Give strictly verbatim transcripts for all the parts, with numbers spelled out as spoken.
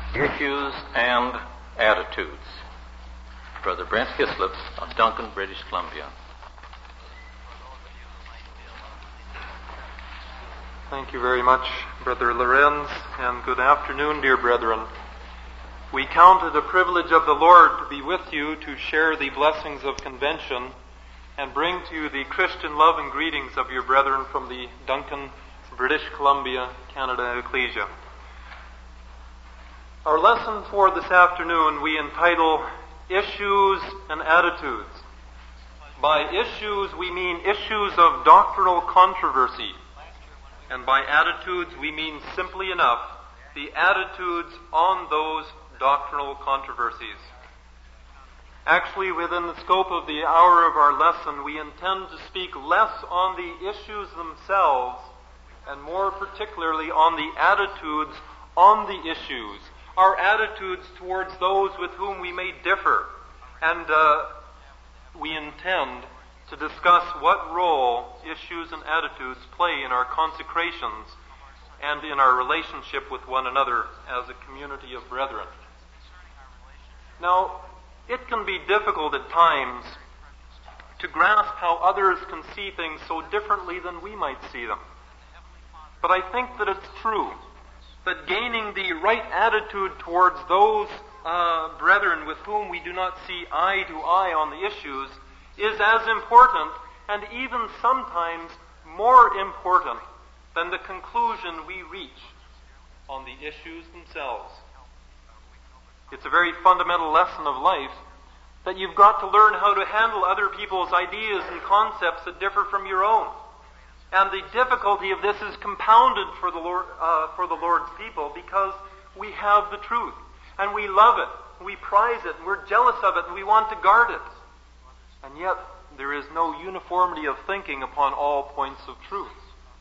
Issues and Attitudes. Brother Brent Hislop of Duncan, British Columbia. Thank you very much, Brother Lorenz, and good afternoon, dear brethren. We count it a privilege of the Lord to be with you to share the blessings of convention and bring to you the Christian love and greetings of your brethren from the Duncan, British Columbia, Canada Ecclesia. Our lesson for this afternoon we entitle Issues and Attitudes. By issues we mean issues of doctrinal controversy, and by attitudes we mean simply enough the attitudes on those doctrinal controversies. Actually, within the scope of the hour of our lesson, we intend to speak less on the issues themselves and more particularly on the attitudes on the issues, our attitudes towards those with whom we may differ. And uh, we intend to discuss what role issues and attitudes play in our consecrations and in our relationship with one another as a community of brethren. Now, it can be difficult at times to grasp how others can see things so differently than we might see them. But I think that it's true that gaining the right attitude towards those uh, brethren with whom we do not see eye to eye on the issues is as important and even sometimes more important than the conclusion we reach on the issues themselves. It's a very fundamental lesson of life that you've got to learn how to handle other people's ideas and concepts that differ from your own. And the difficulty of this is compounded for the Lord, uh, for the Lord's people because we have the truth and we love it, we prize it, and we're jealous of it, and we want to guard it. And yet there is no uniformity of thinking upon all points of truth.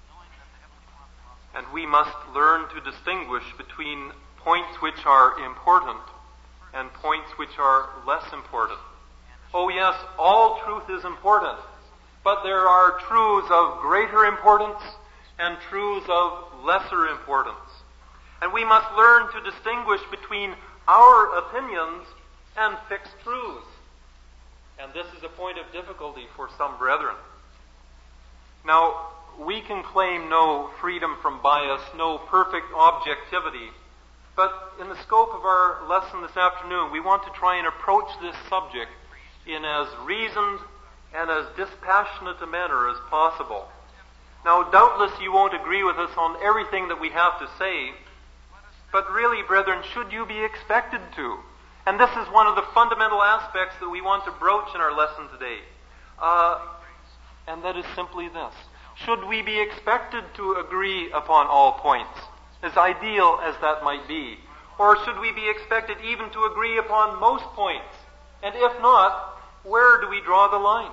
And we must learn to distinguish between points which are important and points which are less important. Oh yes, all truth is important, but there are truths of greater importance and truths of lesser importance. And we must learn to distinguish between our opinions and fixed truths. And this is a point of difficulty for some brethren. Now, we can claim no freedom from bias, no perfect objectivity, but in the scope of our lesson this afternoon, we want to try and approach this subject in as reasoned and as dispassionate a manner as possible. Now, doubtless you won't agree with us on everything that we have to say, but really, brethren, should you be expected to? And this is one of the fundamental aspects that we want to broach in our lesson today. Uh, and that is simply this. Should we be expected to agree upon all points, as ideal as that might be? Or should we be expected even to agree upon most points? And if not, where do we draw the line?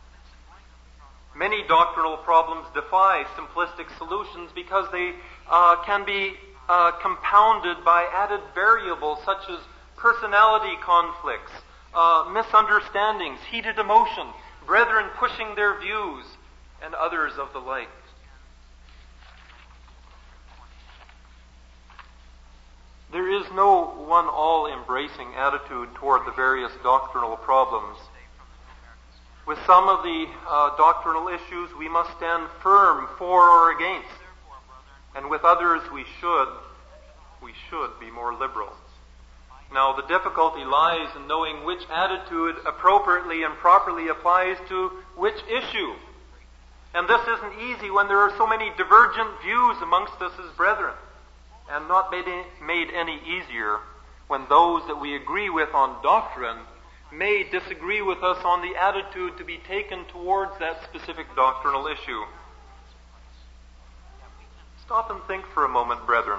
Many doctrinal problems defy simplistic solutions because they uh, can be uh, compounded by added variables such as personality conflicts, uh, misunderstandings, heated emotion, brethren pushing their views, and others of the like. There is no one all-embracing attitude toward the various doctrinal problems. With some of the uh, doctrinal issues, we must stand firm for or against. And with others, we should, we should be more liberal. Now, the difficulty lies in knowing which attitude appropriately and properly applies to which issue. And this isn't easy when there are so many divergent views amongst us as brethren, and not made, made any easier when those that we agree with on doctrine may disagree with us on the attitude to be taken towards that specific doctrinal issue. Stop and think for a moment, brethren,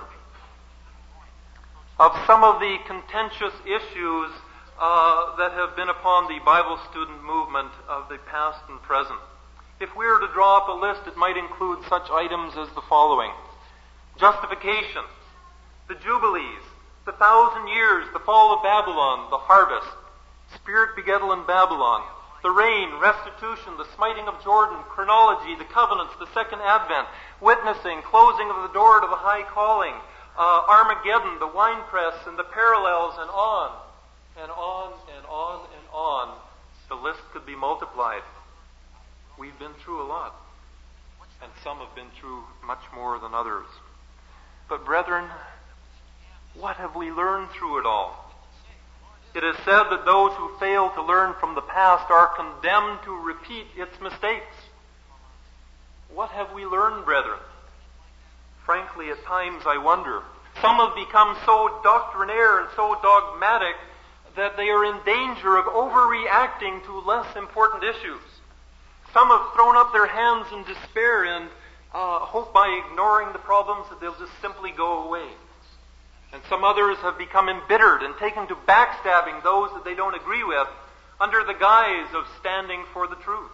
of some of the contentious issues uh, that have been upon the Bible student movement of the past and present. If we were to draw up a list, it might include such items as the following: justification, the Jubilees, the thousand years, the fall of Babylon, the harvest, spirit begettal in Babylon, the rain, restitution, the smiting of Jordan, chronology, the covenants, the second advent, witnessing, closing of the door to the high calling, uh, Armageddon, the winepress, and the parallels, and on, and on, and on, and on. The list could be multiplied. We've been through a lot, and some have been through much more than others. But brethren, what have we learned through it all? It is said that those who fail to learn from the past are condemned to repeat its mistakes. What have we learned, brethren? Frankly, at times I wonder. Some have become so doctrinaire and so dogmatic that they are in danger of overreacting to less important issues. Some have thrown up their hands in despair and uh, hope by ignoring the problems that they'll just simply go away. And some others have become embittered and taken to backstabbing those that they don't agree with under the guise of standing for the truth.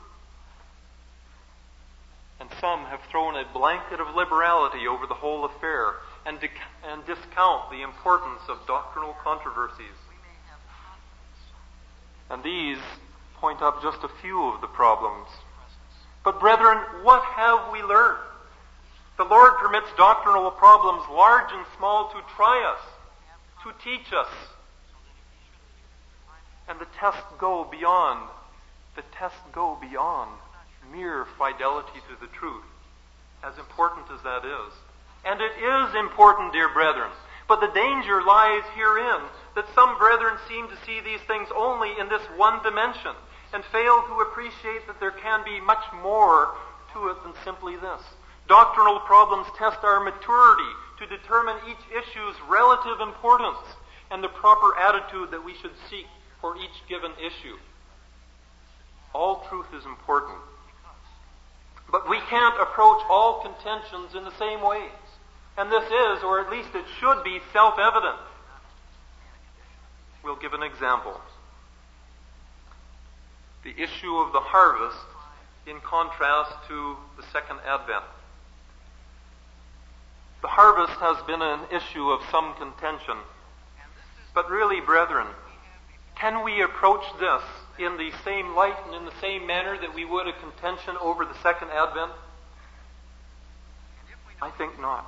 And some have thrown a blanket of liberality over the whole affair and, dic- and discount the importance of doctrinal controversies. And these point up just a few of the problems. But brethren, what have we learned? The Lord permits doctrinal problems, large and small, to try us, to teach us. And the tests go beyond, the tests go beyond mere fidelity to the truth, as important as that is. And it is important, dear brethren. But the danger lies herein that some brethren seem to see these things only in this one dimension and fail to appreciate that there can be much more to it than simply this. Doctrinal problems test our maturity to determine each issue's relative importance and the proper attitude that we should seek for each given issue. All truth is important. But we can't approach all contentions in the same ways. And this is, or at least it should be, self-evident. We'll give an example. The issue of the harvest in contrast to the second advent. The harvest has been an issue of some contention. But really, brethren, can we approach this in the same light and in the same manner that we would a contention over the second advent? I think not.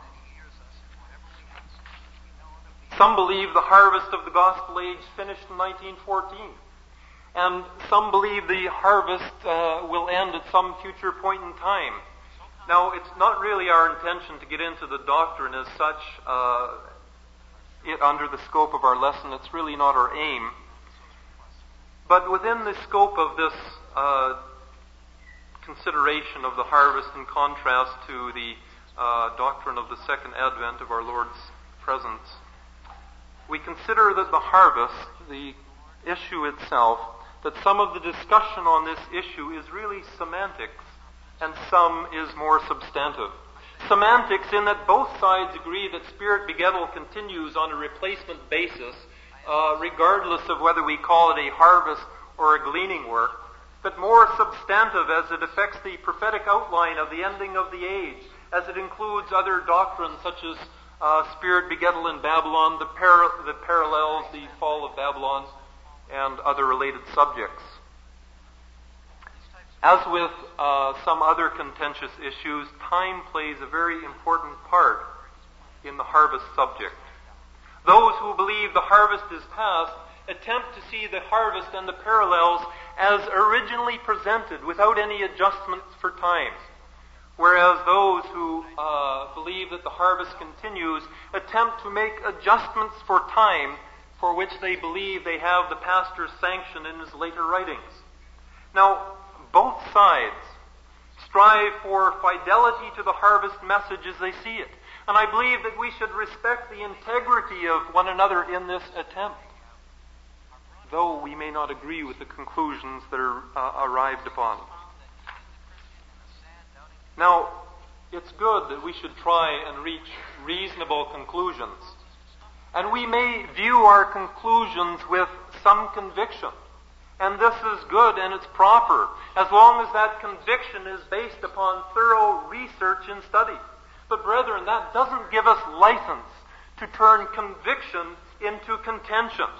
Some believe the harvest of the gospel age finished in nineteen fourteen. And some believe the harvest uh, will end at some future point in time. Now, it's not really our intention to get into the doctrine as such uh, it, under the scope of our lesson. It's really not our aim. But within the scope of this uh, consideration of the harvest in contrast to the uh, doctrine of the second advent of our Lord's presence, we consider that the harvest, the issue itself, that some of the discussion on this issue is really semantics, and some is more substantive. Semantics in that both sides agree that spirit begettal continues on a replacement basis, uh, regardless of whether we call it a harvest or a gleaning work, but more substantive as it affects the prophetic outline of the ending of the age, as it includes other doctrines such as uh, spirit begettal in Babylon, the, par- the parallels, the fall of Babylon, and other related subjects. As with uh, some other contentious issues, time plays a very important part in the harvest subject. Those who believe the harvest is past attempt to see the harvest and the parallels as originally presented without any adjustments for time. Whereas those who uh, believe that the harvest continues attempt to make adjustments for time for which they believe they have the pastor's sanction in his later writings. Now, both sides strive for fidelity to the harvest message as they see it. And I believe that we should respect the integrity of one another in this attempt, though we may not agree with the conclusions that are uh, arrived upon. Now, it's good that we should try and reach reasonable conclusions. And we may view our conclusions with some conviction. And this is good and it's proper, as long as that conviction is based upon thorough research and study. But brethren, that doesn't give us license to turn conviction into contention.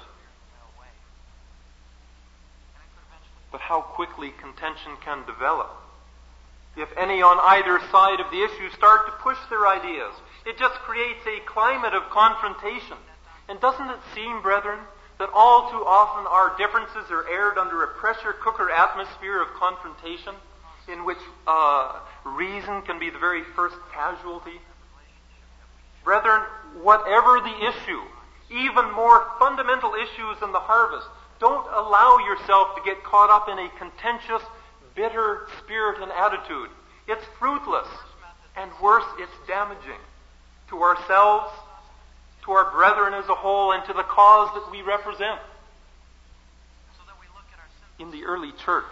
But how quickly contention can develop if any on either side of the issue start to push their ideas, it just creates a climate of confrontation. And doesn't it seem, brethren, that all too often our differences are aired under a pressure cooker atmosphere of confrontation in which uh, reason can be the very first casualty? Brethren, whatever the issue, even more fundamental issues in the harvest, don't allow yourself to get caught up in a contentious, bitter spirit and attitude. It's fruitless, and worse, it's damaging to ourselves, to our brethren as a whole, and to the cause that we represent. In the early church,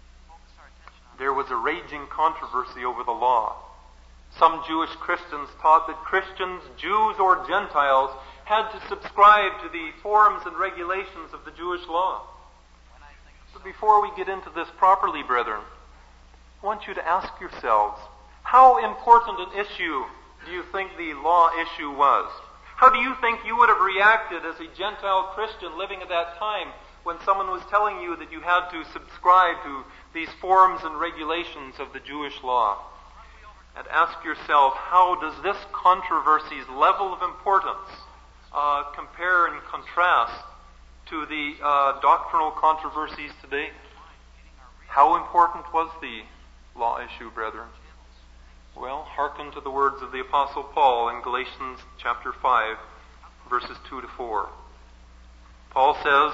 there was a raging controversy over the law. Some Jewish Christians taught that Christians, Jews or Gentiles, had to subscribe to the forms and regulations of the Jewish law. But before we get into this properly, brethren, I want you to ask yourselves, how important an issue do you think the law issue was? How do you think you would have reacted as a Gentile Christian living at that time when someone was telling you that you had to subscribe to these forms and regulations of the Jewish law? And ask yourself, how does this controversy's level of importance uh, compare and contrast to the uh, doctrinal controversies today? How important was the law issue, brethren? Well, hearken to the words of the Apostle Paul in Galatians chapter five, verses two to four. Paul says,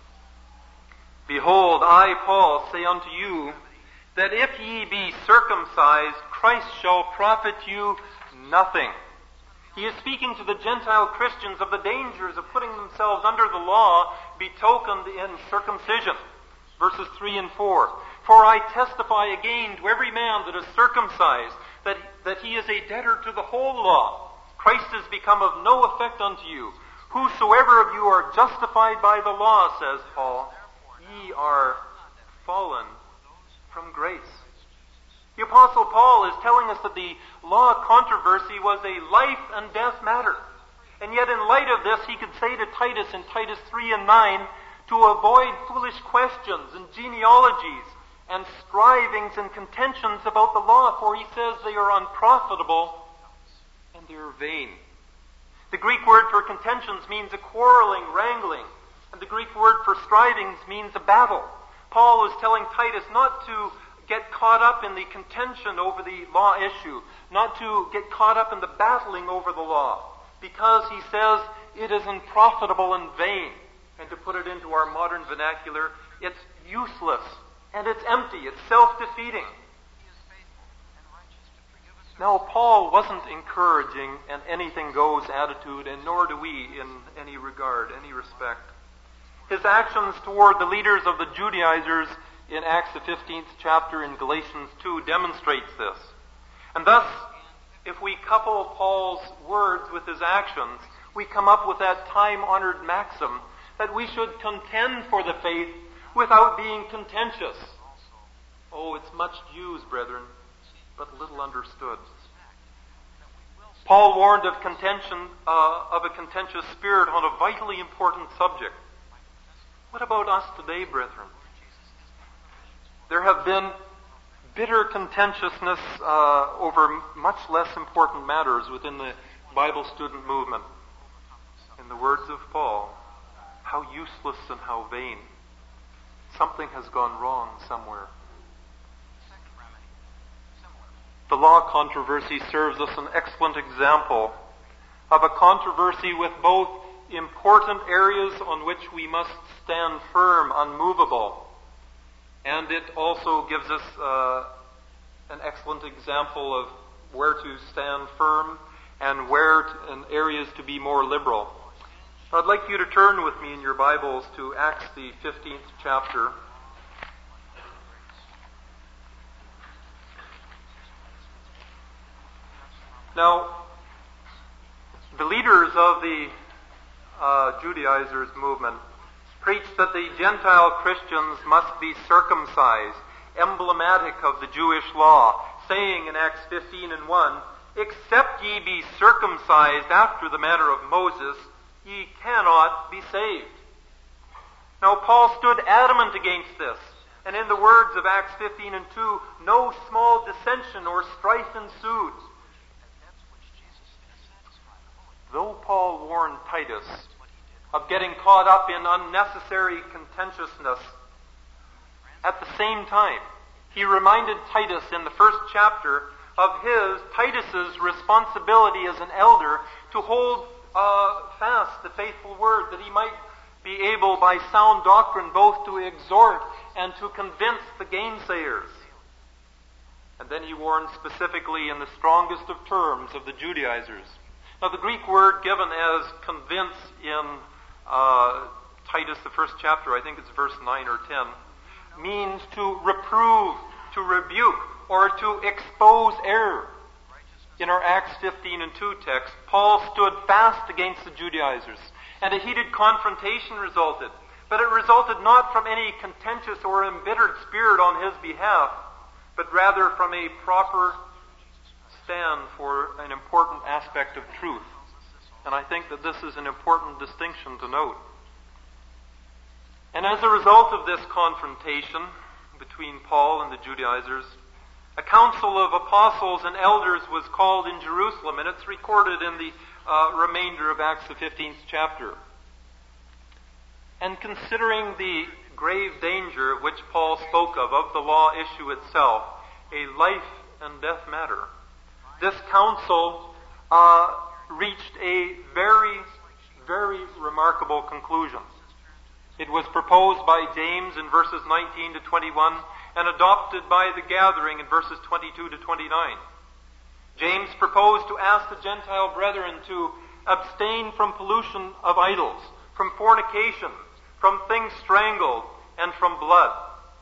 "Behold, I, Paul, say unto you, that if ye be circumcised, Christ shall profit you nothing." He is speaking to the Gentile Christians of the dangers of putting themselves under the law betokened in circumcision. Verses three and four. "For I testify again to every man that is circumcised, that, that he is a debtor to the whole law. Christ is become of no effect unto you. Whosoever of you are justified by the law, says Paul, ye are fallen from grace." The Apostle Paul is telling us that the law controversy was a life and death matter. And yet in light of this, he could say to Titus in Titus three and nine, to avoid foolish questions and genealogies and strivings and contentions about the law, for he says they are unprofitable and they are vain. The Greek word for contentions means a quarreling, wrangling, and the Greek word for strivings means a battle. Paul was telling Titus not to get caught up in the contention over the law issue, not to get caught up in the battling over the law, because he says it is unprofitable and vain. And to put it into our modern vernacular, it's useless and it's empty, it's self-defeating. Now, Paul wasn't encouraging an anything-goes attitude, and nor do we in any regard, any respect. His actions toward the leaders of the Judaizers in Acts the fifteenth chapter in Galatians two demonstrates this. And thus, if we couple Paul's words with his actions, we come up with that time-honored maxim that we should contend for the faith without being contentious. Oh, it's much used, brethren, but little understood. Paul warned of contention, uh, of a contentious spirit on a vitally important subject. What about us today, brethren? There have been bitter contentiousness uh, over much less important matters within the Bible student movement. In the words of Paul, how useless and how vain. Something has gone wrong somewhere. The law controversy serves us an excellent example of a controversy with both important areas on which we must stand firm, unmovable, and it also gives us uh, an excellent example of where to stand firm and where to, in areas to be more liberal. I'd like you to turn with me in your Bibles to Acts the fifteenth chapter. Now, the leaders of the uh, Judaizers movement preached that the Gentile Christians must be circumcised, emblematic of the Jewish law, saying in Acts fifteen and one, "Except ye be circumcised after the manner of Moses, ye cannot be saved." Now, Paul stood adamant against this, And in the words of Acts fifteen and two, no small dissension or strife ensued. Though Paul warned Titus of getting caught up in unnecessary contentiousness, at the same time, he reminded Titus in the first chapter of his, Titus's responsibility as an elder to hold uh, fast the faithful word, that he might be able by sound doctrine both to exhort and to convince the gainsayers. And then he warned specifically in the strongest of terms of the Judaizers. Now the Greek word given as convince in uh, Titus, the first chapter, I think it's verse nine or ten, means to reprove, to rebuke, or to expose error. In our Acts fifteen and two text, Paul stood fast against the Judaizers, and a heated confrontation resulted. But it resulted not from any contentious or embittered spirit on his behalf, but rather from a proper stand for an important aspect of truth. And I think that this is an important distinction to note. And as a result of this confrontation between Paul and the Judaizers, a council of apostles and elders was called in Jerusalem, and it's recorded in the uh, remainder of Acts the fifteenth chapter. And considering the grave danger which Paul spoke of, of the law issue itself, a life and death matter, this council uh, reached a very, very remarkable conclusion. It was proposed by James in verses nineteen to twenty-one and adopted by the gathering in verses twenty-two to twenty-nine. James proposed to ask the Gentile brethren to abstain from pollution of idols, from fornication, from things strangled, and from blood.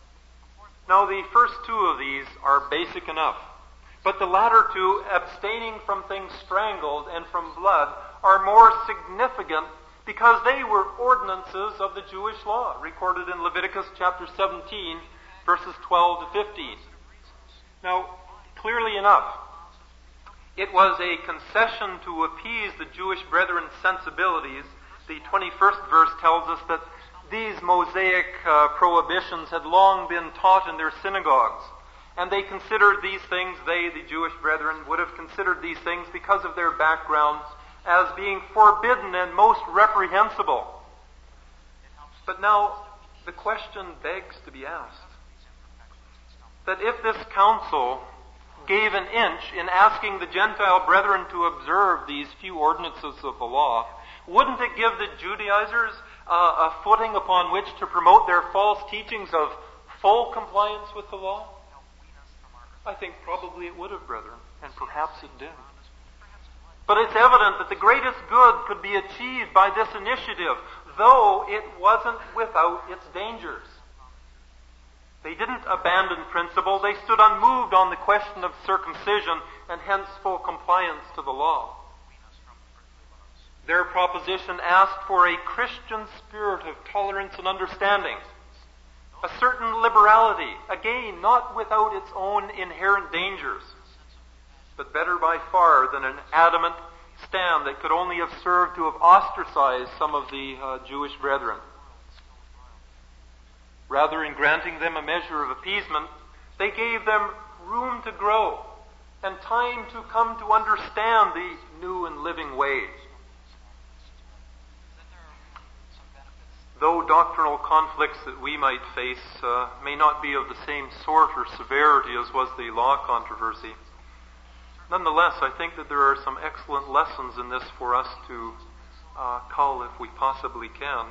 Now the first two of these are basic enough, but the latter two, abstaining from things strangled and from blood, are more significant because they were ordinances of the Jewish law, recorded in Leviticus chapter seventeen, verses twelve to fifteen. Now, clearly enough, it was a concession to appease the Jewish brethren's sensibilities. The twenty-first verse tells us that these Mosaic uh, prohibitions had long been taught in their synagogues, and they considered these things, they, the Jewish brethren, would have considered these things because of their backgrounds as being forbidden and most reprehensible. But now, the question begs to be asked, that if this council gave an inch in asking the Gentile brethren to observe these few ordinances of the law, wouldn't it give the Judaizers uh, a footing upon which to promote their false teachings of full compliance with the law? I think probably it would have, brethren, and perhaps it did. But it's evident that the greatest good could be achieved by this initiative, though it wasn't without its dangers. They didn't abandon principle. They stood unmoved on the question of circumcision and hence full compliance to the law. Their proposition asked for a Christian spirit of tolerance and understanding, a certain liberality, again, not without its own inherent dangers, but better by far than an adamant stand that could only have served to have ostracized some of the uh, Jewish brethren. Rather, in granting them a measure of appeasement, they gave them room to grow and time to come to understand the new and living ways. Though doctrinal conflicts that we might face uh, may not be of the same sort or severity as was the law controversy, nonetheless, I think that there are some excellent lessons in this for us to uh, cull if we possibly can.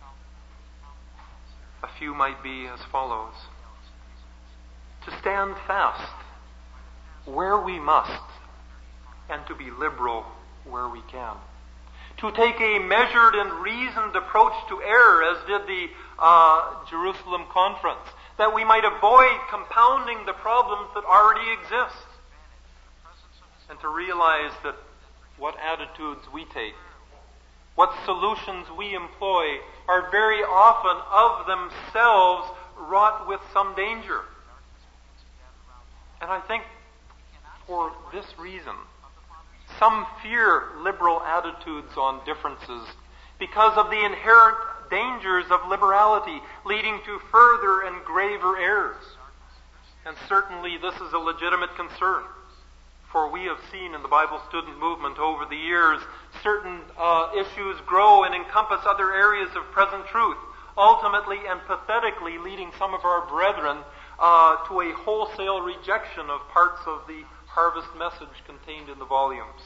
A few might be as follows. To stand fast where we must, and to be liberal where we can. To take a measured and reasoned approach to error, as did the uh, Jerusalem conference, that we might avoid compounding the problems that already exist. And to realize that what attitudes we take, what solutions we employ, are very often of themselves wrought with some danger. And I think for this reason, some fear liberal attitudes on differences because of the inherent dangers of liberality, leading to further and graver errors. And certainly this is a legitimate concern. For we have seen in the Bible student movement over the years certain uh, issues grow and encompass other areas of present truth, ultimately and pathetically leading some of our brethren uh, to a wholesale rejection of parts of the harvest message contained in the volumes.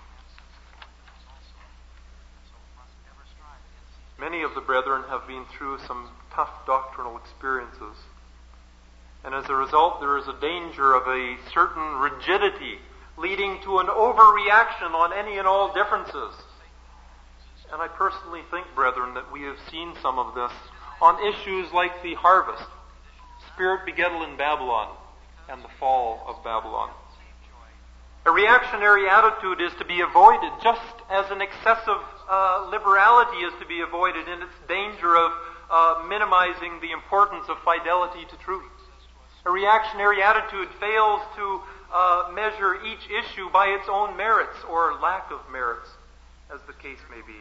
Many of the brethren have been through some tough doctrinal experiences. And as a result, there is a danger of a certain rigidity leading to an overreaction on any and all differences. And I personally think, brethren, that we have seen some of this on issues like the harvest, spirit begettal in Babylon, and the fall of Babylon. A reactionary attitude is to be avoided, just as an excessive uh, liberality is to be avoided in its danger of uh, minimizing the importance of fidelity to truth. A reactionary attitude fails to uh, measure each issue by its own merits or lack of merits, as the case may be.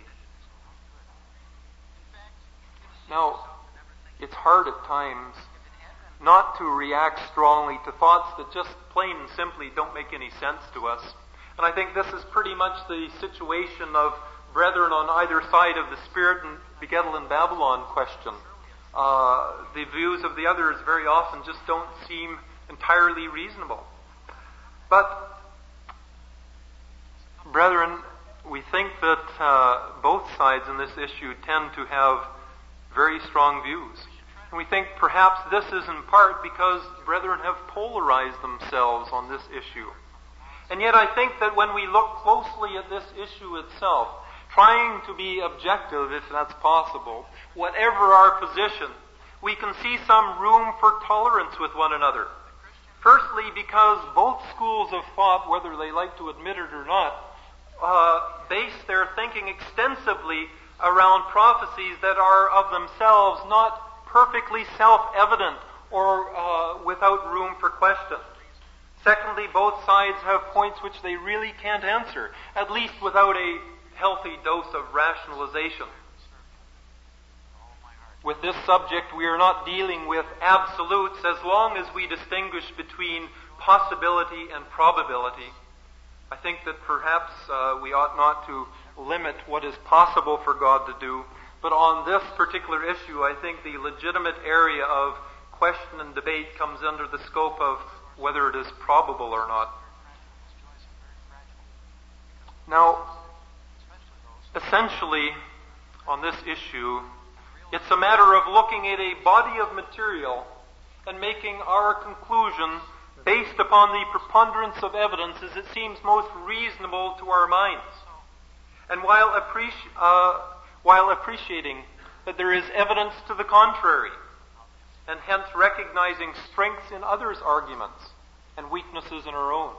Now, it's hard at times not to react strongly to thoughts that just plain and simply don't make any sense to us. And I think this is pretty much the situation of brethren on either side of the spirit and begettal in Babylon question. Uh, the views of the others very often just don't seem entirely reasonable. But, brethren, we think that uh, both sides in this issue tend to have very strong views. And we think perhaps this is in part because brethren have polarized themselves on this issue. And yet I think that when we look closely at this issue itself, trying to be objective if that's possible, whatever our position, we can see some room for tolerance with one another. Firstly, because both schools of thought, whether they like to admit it or not, uh, base their thinking extensively around prophecies that are of themselves not perfectly self-evident or uh, without room for question. Secondly, both sides have points which they really can't answer, at least without a healthy dose of rationalization. With this subject, we are not dealing with absolutes as long as we distinguish between possibility and probability. I think that perhaps uh, we ought not to limit what is possible for God to do, but on this particular issue, I think the legitimate area of question and debate comes under the scope of whether it is probable or not. Now, essentially, on this issue, it's a matter of looking at a body of material and making our conclusion based upon the preponderance of evidence as it seems most reasonable to our minds. And while, appreci- uh, while appreciating that there is evidence to the contrary, and hence recognizing strengths in others' arguments and weaknesses in our own.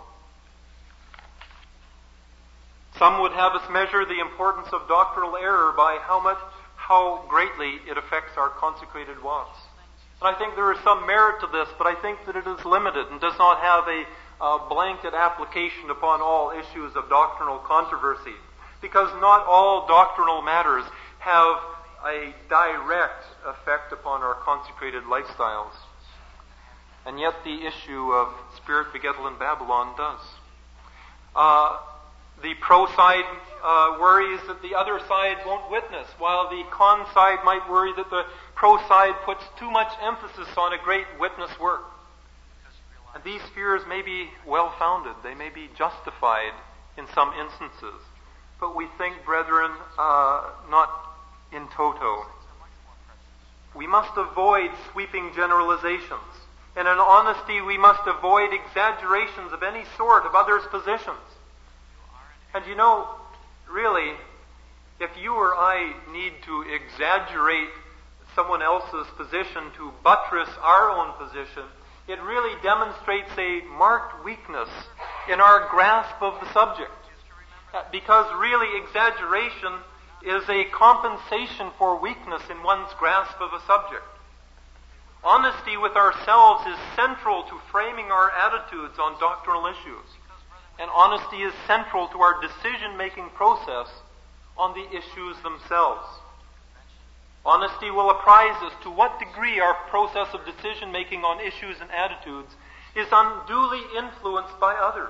Some would have us measure the importance of doctrinal error by how much, how greatly it affects our consecrated wants. And I think there is some merit to this, but I think that it is limited and does not have a uh, blanket application upon all issues of doctrinal controversy, because not all doctrinal matters have a direct effect upon our consecrated lifestyles. And yet the issue of spirit begettal in Babylon does. Uh, the pro side uh, worries that the other side won't witness, while the con side might worry that the pro side puts too much emphasis on a great witness work. And these fears may be well-founded. They may be justified in some instances. But we think, brethren, uh, not in toto. We must avoid sweeping generalizations. And in honesty, we must avoid exaggerations of any sort of others' positions. And you know, really, if you or I need to exaggerate someone else's position to buttress our own position, it really demonstrates a marked weakness in our grasp of the subject. Because really, exaggeration is a compensation for weakness in one's grasp of a subject. Honesty with ourselves is central to framing our attitudes on doctrinal issues. And honesty is central to our decision-making process on the issues themselves. Honesty will apprise us to what degree our process of decision-making on issues and attitudes is unduly influenced by others.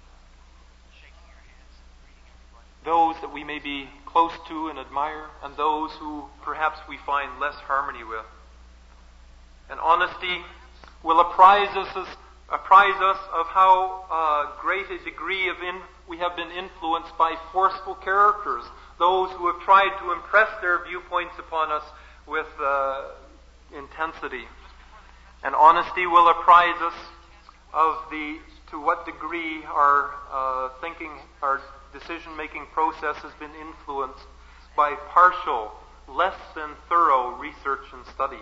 Those that we may be close to and admire, and those who perhaps we find less harmony with. And honesty will apprise us, as, apprise us of how uh, great a degree of in, we have been influenced by forceful characters, those who have tried to impress their viewpoints upon us with uh, intensity. And honesty will apprise us of the to what degree our uh, thinking, our decision-making process has been influenced by partial, less than thorough research and study.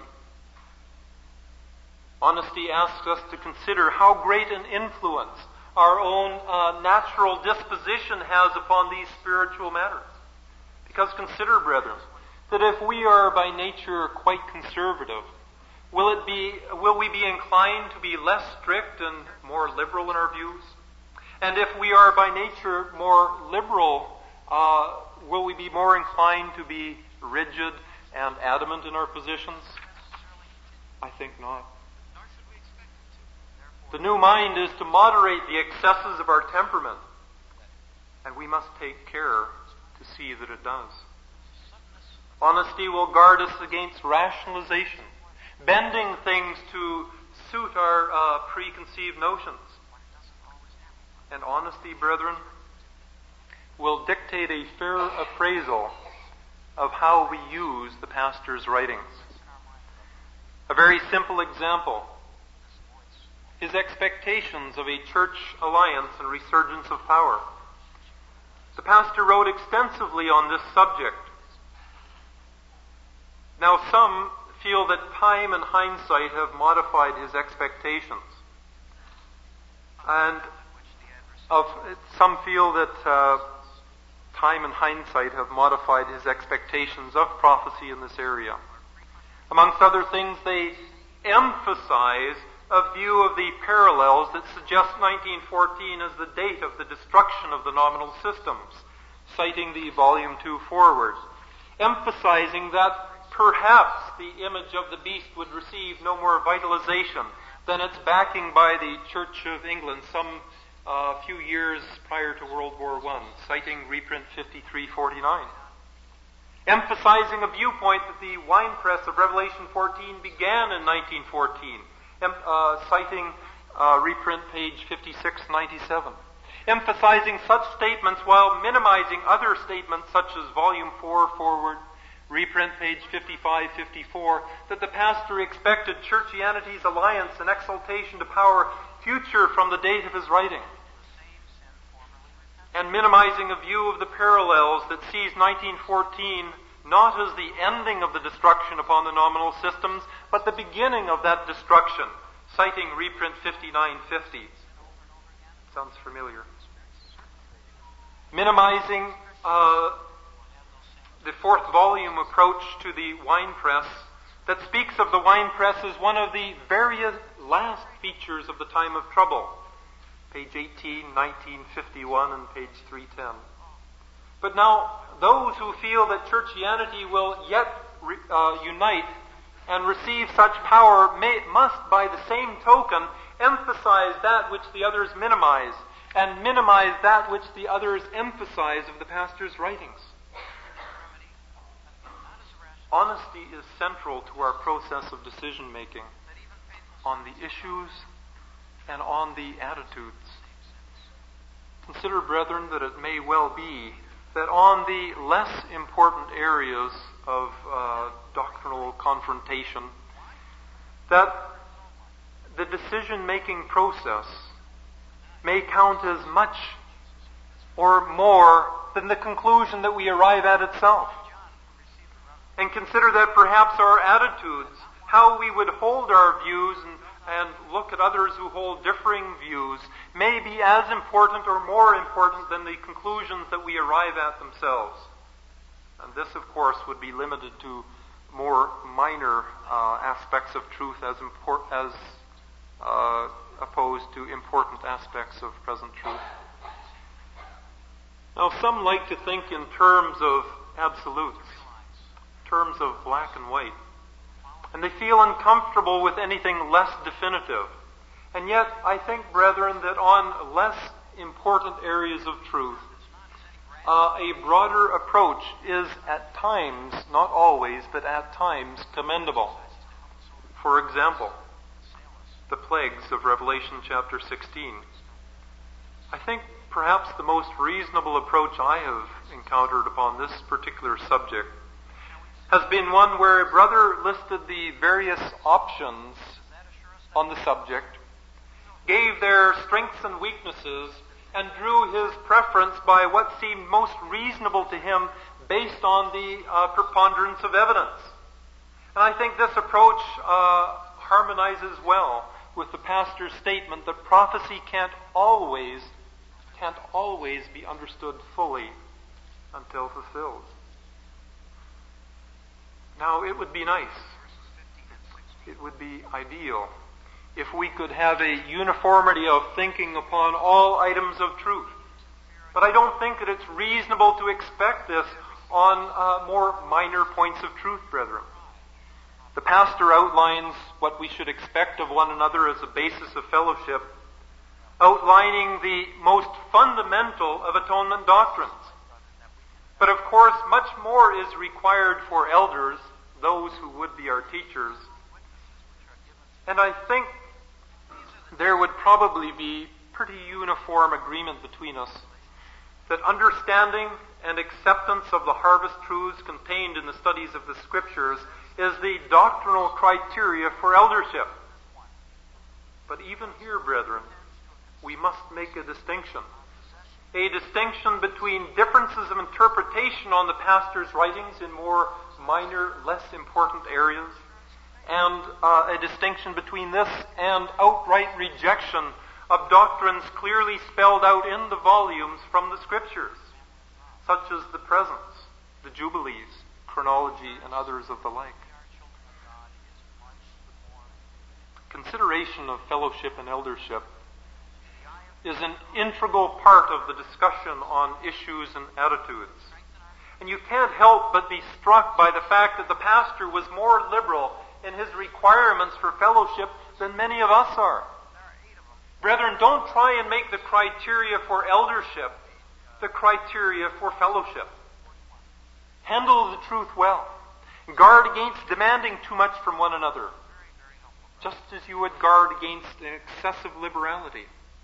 Honesty asks us to consider how great an influence our own uh, natural disposition has upon these spiritual matters. Because consider, brethren, that if we are by nature quite conservative, will it be, will we be inclined to be less strict and more liberal in our views? And if we are by nature more liberal, uh, will we be more inclined to be rigid and adamant in our positions? I think not. The new mind is to moderate the excesses of our temperament, and we must take care to see that it does. Honesty will guard us against rationalization, bending things to suit our uh, preconceived notions. And honesty, brethren, will dictate a fair appraisal of how we use the pastor's writings. A very simple example: his expectations of a church alliance and resurgence of power. The pastor wrote extensively on this subject. Now, some feel that time and hindsight have modified his expectations. And of, some feel that uh, time and hindsight have modified his expectations of prophecy in this area. Amongst other things, they emphasize a view of the parallels that suggest nineteen fourteen as the date of the destruction of the nominal systems, citing the volume two forward, emphasizing that perhaps the image of the beast would receive no more vitalization than its backing by the Church of England some uh, few years prior to World War One, citing reprint fifty-three forty-nine. Emphasizing a viewpoint that the winepress of Revelation fourteen began in nineteen fourteen, em- uh, citing uh, reprint page fifty-six ninety-seven. Emphasizing such statements while minimizing other statements such as volume four forward, reprint page fifty-five fifty-four, that the pastor expected churchianity's alliance and exaltation to power future from the date of his writing. And minimizing a view of the parallels that sees nineteen fourteen not as the ending of the destruction upon the nominal systems, but the beginning of that destruction, citing reprint fifty-nine fifty. Sounds familiar. Minimizing uh, the fourth volume approach to the winepress that speaks of the winepress as one of the very last features of the time of trouble. Page eighteen, nineteen fifty-one, and page three ten. But now, those who feel that churchianity will yet re, uh, unite and receive such power may, must, by the same token, emphasize that which the others minimize, and minimize that which the others emphasize of the pastor's writings. Honesty is central to our process of decision-making on the issues and on the attitudes. Consider, brethren, that it may well be that on the less important areas of uh, doctrinal confrontation, that the decision-making process may count as much or more than the conclusion that we arrive at itself. And consider that perhaps our attitudes, how we would hold our views and, and look at others who hold differing views, may be as important or more important than the conclusions that we arrive at themselves. And this, of course, would be limited to more minor uh, aspects of truth as, import, as uh, opposed to important aspects of present truth. Now, some like to think in terms of absolutes. terms of black and white. And they feel uncomfortable with anything less definitive. And yet, I think, brethren, that on less important areas of truth, uh, a broader approach is at times, not always, but at times, commendable. For example, the plagues of Revelation chapter sixteen. I think perhaps the most reasonable approach I have encountered upon this particular subject has been one where a brother listed the various options on the subject, gave their strengths and weaknesses, and drew his preference by what seemed most reasonable to him based on the uh, preponderance of evidence. And I think this approach uh, harmonizes well with the pastor's statement that prophecy can't always, can't always be understood fully until fulfilled. Now, it would be nice, it would be ideal if we could have a uniformity of thinking upon all items of truth. But I don't think that it's reasonable to expect this on uh, more minor points of truth, brethren. The pastor outlines what we should expect of one another as a basis of fellowship, outlining the most fundamental of atonement doctrines. But of course, much more is required for elders, those who would be our teachers. And I think there would probably be pretty uniform agreement between us that understanding and acceptance of the harvest truths contained in the studies of the Scriptures is the doctrinal criteria for eldership. But even here, brethren, we must make a distinction. A distinction between differences of interpretation on the pastor's writings in more minor, less important areas, and uh, a distinction between this and outright rejection of doctrines clearly spelled out in the volumes from the Scriptures, such as the presence, the jubilees, chronology, and others of the like. Consideration of fellowship and eldership is an integral part of the discussion on issues and attitudes. And you can't help but be struck by the fact that the pastor was more liberal in his requirements for fellowship than many of us are. Brethren, don't try and make the criteria for eldership the criteria for fellowship. Handle the truth well. Guard against demanding too much from one another, just as you would guard against excessive liberality.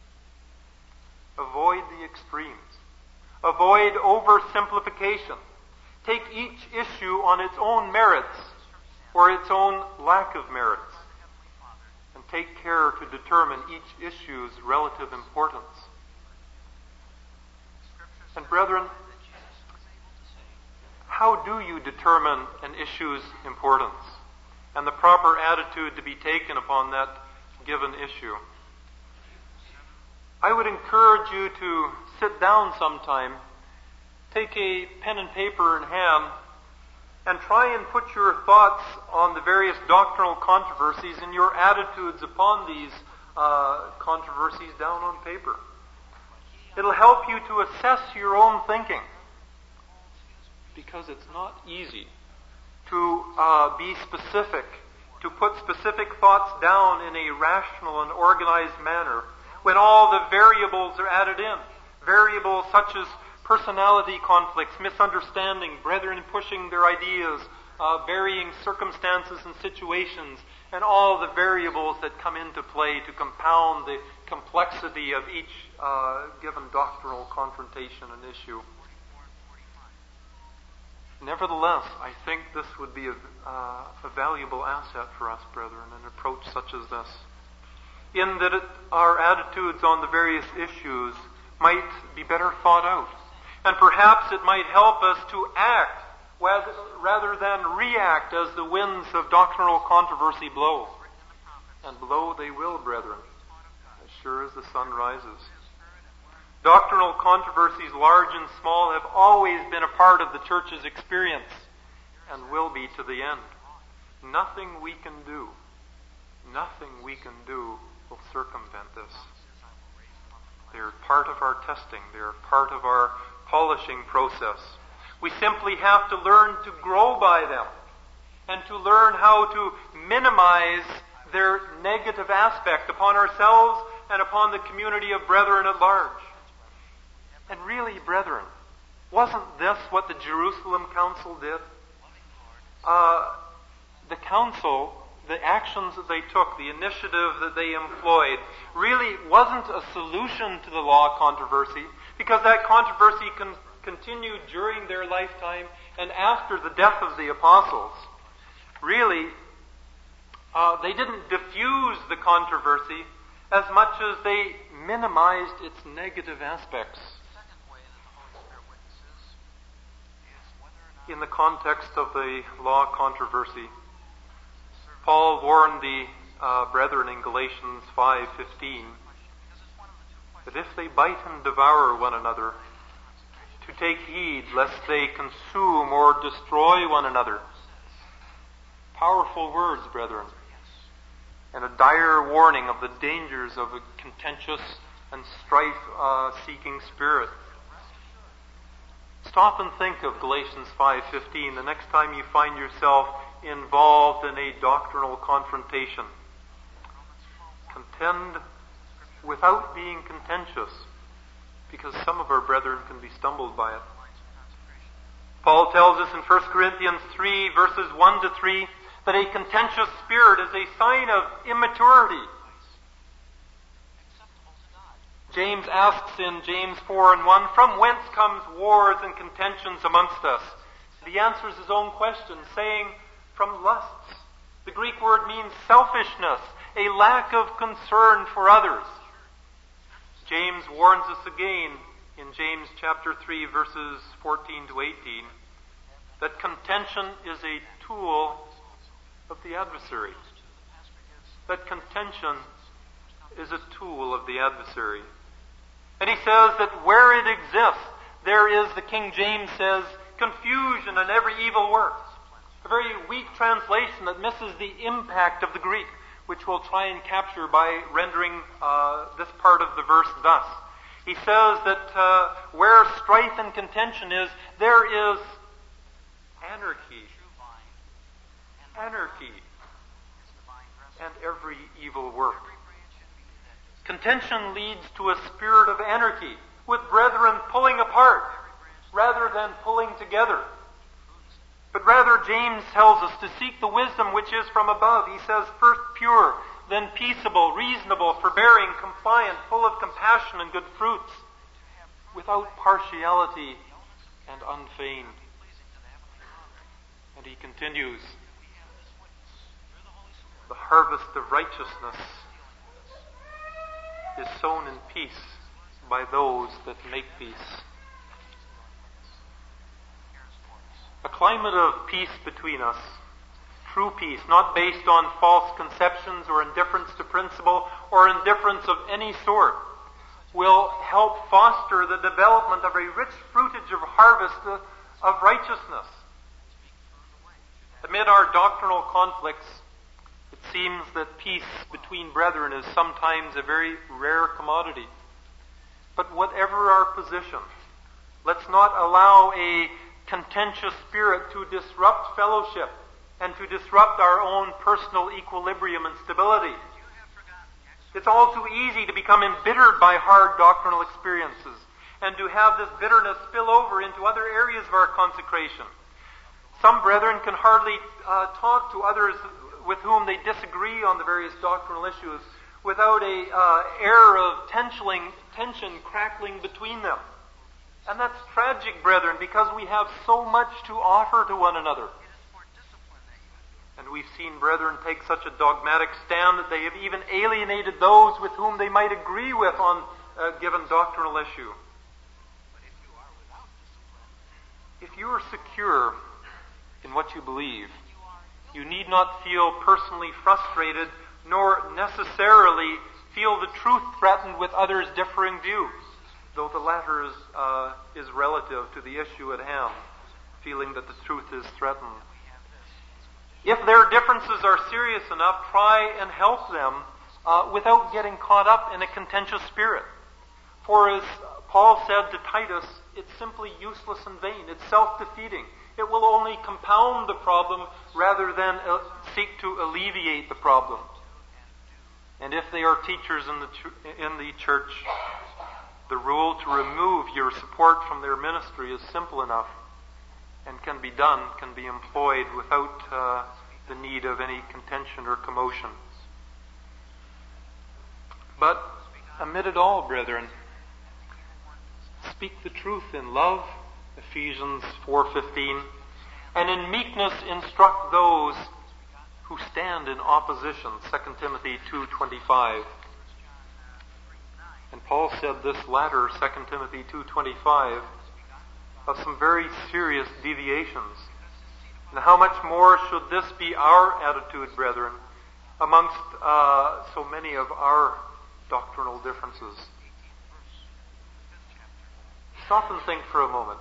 Avoid the extremes. Avoid oversimplification. Take each issue on its own merits or its own lack of merits, and take care to determine each issue's relative importance. And brethren, how do you determine an issue's importance and the proper attitude to be taken upon that given issue? I would encourage you to sit down sometime, take a pen and paper in hand, and try and put your thoughts on the various doctrinal controversies and your attitudes upon these uh, controversies down on paper. It'll help you to assess your own thinking, because it's not easy to uh, be specific, to put specific thoughts down in a rational and organized manner when all the variables are added in. Variables such as personality conflicts, misunderstanding, brethren pushing their ideas, uh, varying circumstances and situations, and all the variables that come into play to compound the complexity of each uh, given doctrinal confrontation and issue. Nevertheless, I think this would be a, uh, a valuable asset for us, brethren, an approach such as this, in that it, our attitudes on the various issues might be better thought out. And perhaps it might help us to act rather than react as the winds of doctrinal controversy blow. And blow they will, brethren, as sure as the sun rises. Doctrinal controversies, large and small, have always been a part of the church's experience and will be to the end. Nothing we can do, nothing we can do will circumvent this. They are part of our testing. They are part of our polishing process. We simply have to learn to grow by them and to learn how to minimize their negative aspect upon ourselves and upon the community of brethren at large. And really, brethren, wasn't this what the Jerusalem Council did? Uh, the council, the actions that they took, the initiative that they employed, really wasn't a solution to the law controversy, because that controversy con- continued during their lifetime and after the death of the apostles. Really, uh, they didn't diffuse the controversy as much as they minimized its negative aspects. In the context of the law controversy, Paul warned the uh, brethren in Galatians five fifteen that if they bite and devour one another, to take heed lest they consume or destroy one another. Powerful words, brethren, and a dire warning of the dangers of a contentious and strife-seeking uh, spirit. Stop and think of Galatians five fifteen the next time you find yourself involved in a doctrinal confrontation. Contend without being contentious, because some of our brethren can be stumbled by it. Paul tells us in First Corinthians three, verses one to three, that a contentious spirit is a sign of immaturity. James asks in James four and one, from whence comes wars and contentions amongst us? He answers his own question, saying, from lusts. The Greek word means selfishness, a lack of concern for others. James warns us again in James chapter three, verses fourteen to eighteen, that contention is a tool of the adversary. That contention is a tool of the adversary. And he says that where it exists, there is, the King James says, confusion and every evil work. A very weak translation that misses the impact of the Greek, which we'll try and capture by rendering uh, this part of the verse thus. He says that uh, where strife and contention is, there is anarchy. Anarchy and every evil work. Contention leads to a spirit of anarchy, with brethren pulling apart rather than pulling together. But rather, James tells us to seek the wisdom which is from above. He says, first pure, then peaceable, reasonable, forbearing, compliant, full of compassion and good fruits, without partiality and unfeigned. And he continues, the harvest of righteousness is sown in peace by those that make peace. A climate of peace between us, true peace, not based on false conceptions or indifference to principle or indifference of any sort, will help foster the development of a rich fruitage of harvest of righteousness. Amid our doctrinal conflicts, it seems that peace between brethren is sometimes a very rare commodity. But whatever our position, let's not allow a contentious spirit to disrupt fellowship and to disrupt our own personal equilibrium and stability. It's all too easy to become embittered by hard doctrinal experiences and to have this bitterness spill over into other areas of our consecration. Some brethren can hardly uh, talk to others with whom they disagree on the various doctrinal issues without a uh, air of tensioning, tension crackling between them. And that's tragic, brethren, because we have so much to offer to one another. And we've seen brethren take such a dogmatic stand that they have even alienated those with whom they might agree with on a given doctrinal issue. If you are secure in what you believe, you need not feel personally frustrated, nor necessarily feel the truth threatened with others' differing views, though the latter is, uh, is relative to the issue at hand, feeling that the truth is threatened. If their differences are serious enough, try and help them uh, without getting caught up in a contentious spirit. For as Paul said to Titus, it's simply useless and vain. It's self-defeating. It will only compound the problem rather than uh, seek to alleviate the problem. And if they are teachers in the ch- in the church, the rule to remove your support from their ministry is simple enough and can be done, can be employed without uh, the need of any contention or commotion. But amid it all, brethren, speak the truth in love, Ephesians four fifteen, and in meekness instruct those who stand in opposition, Second Timothy two twenty-five. And Paul said this latter, Second Timothy two twenty-five, of some very serious deviations. And how much more should this be our attitude, brethren, amongst uh, so many of our doctrinal differences? Stop and think for a moment.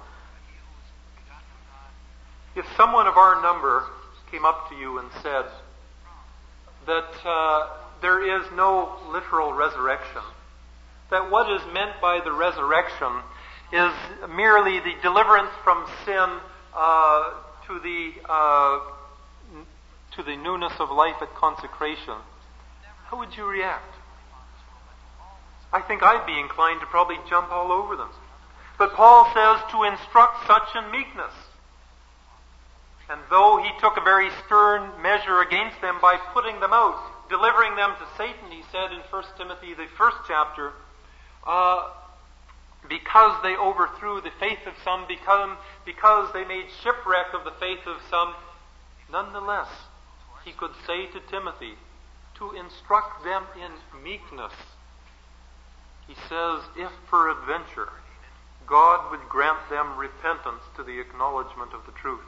If someone of our number came up to you and said that uh, there is no literal resurrection, that what is meant by the resurrection is merely the deliverance from sin uh, to the uh, to the newness of life at consecration, how would you react? I think I'd be inclined to probably jump all over them. But Paul says to instruct such in meekness. And though he took a very stern measure against them by putting them out, delivering them to Satan, he said in First Timothy, the first chapter, uh, because they overthrew the faith of some, because, because they made shipwreck of the faith of some, nonetheless, he could say to Timothy, to instruct them in meekness. He says, if peradventure God would grant them repentance to the acknowledgement of the truth.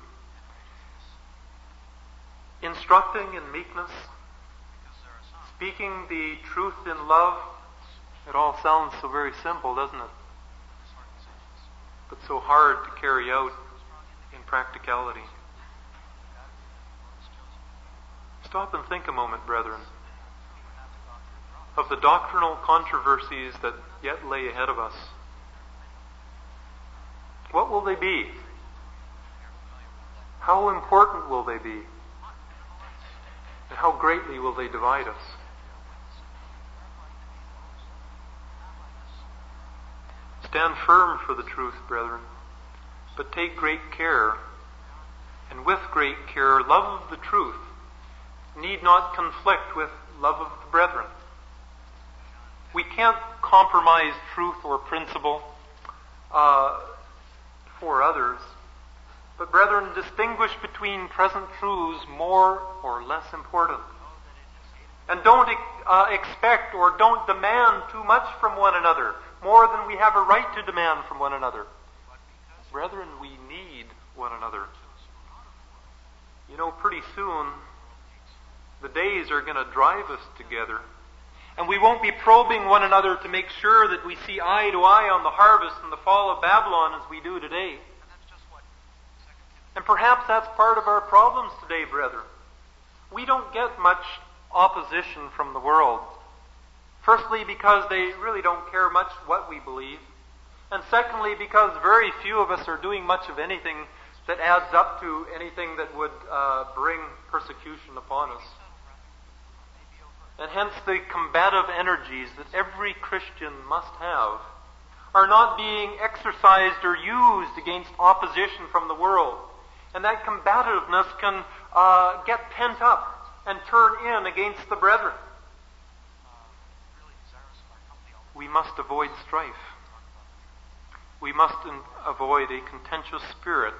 Instructing in meekness, speaking the truth in love, it all sounds so very simple, doesn't it? But so hard to carry out in practicality. Stop and think a moment, brethren, of the doctrinal controversies that yet lay ahead of us. What will they be? How important will they be? And how greatly will they divide us? Stand firm for the truth, brethren, but take great care, and with great care, love of the truth need not conflict with love of the brethren. We can't compromise truth or principle uh, for others. But brethren, distinguish between present truths more or less important. And don't uh, expect or don't demand too much from one another, more than we have a right to demand from one another. Brethren, we need one another. You know, pretty soon, the days are going to drive us together. And we won't be probing one another to make sure that we see eye to eye on the harvest and the fall of Babylon as we do today. And perhaps that's part of our problems today, brethren. We don't get much opposition from the world. Firstly, because they really don't care much what we believe. And secondly, because very few of us are doing much of anything that adds up to anything that would uh, bring persecution upon us. And hence the combative energies that every Christian must have are not being exercised or used against opposition from the world. And that combativeness can uh, get pent up and turn in against the brethren. We must avoid strife. We must in- avoid a contentious spirit.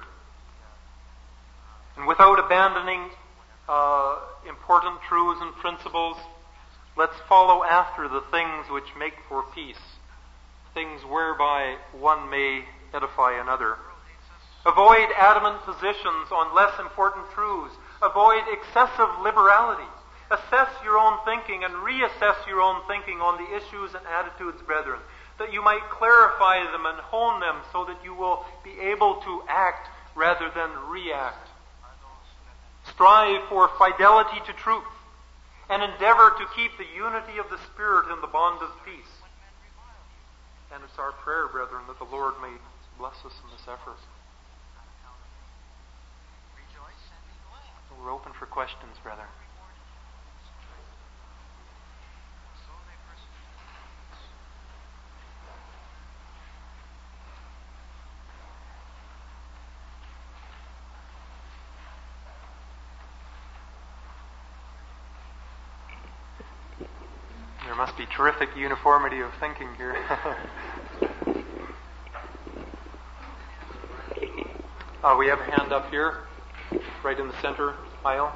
And without abandoning uh, important truths and principles, let's follow after the things which make for peace, things whereby one may edify another. Avoid adamant positions on less important truths. Avoid excessive liberality. Assess your own thinking and reassess your own thinking on the issues and attitudes, brethren, that you might clarify them and hone them so that you will be able to act rather than react. Strive for fidelity to truth and endeavor to keep the unity of the Spirit in the bond of peace. And it's our prayer, brethren, that the Lord may bless us in this effort. We're open for questions, brother. There must be terrific uniformity of thinking here. uh, we have a hand up here, right in the center aisle.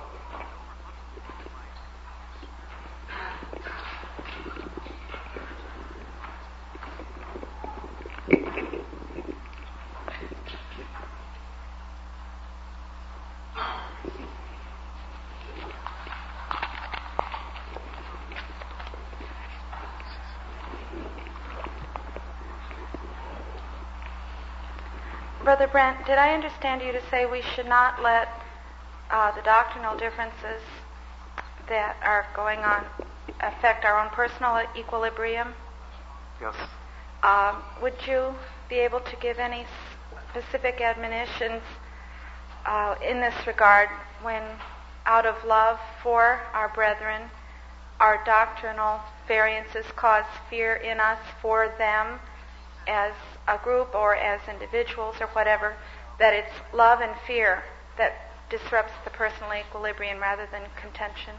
Brother Brent, did I understand you to say we should not let uh, the doctrinal differences that are going on affect our own personal equilibrium? Yes. Um, would you be able to give any specific admonitions uh, in this regard when, out of love for our brethren, our doctrinal variances cause fear in us for them as a group or as individuals or whatever, that it's love and fear that disrupts the personal equilibrium rather than contention?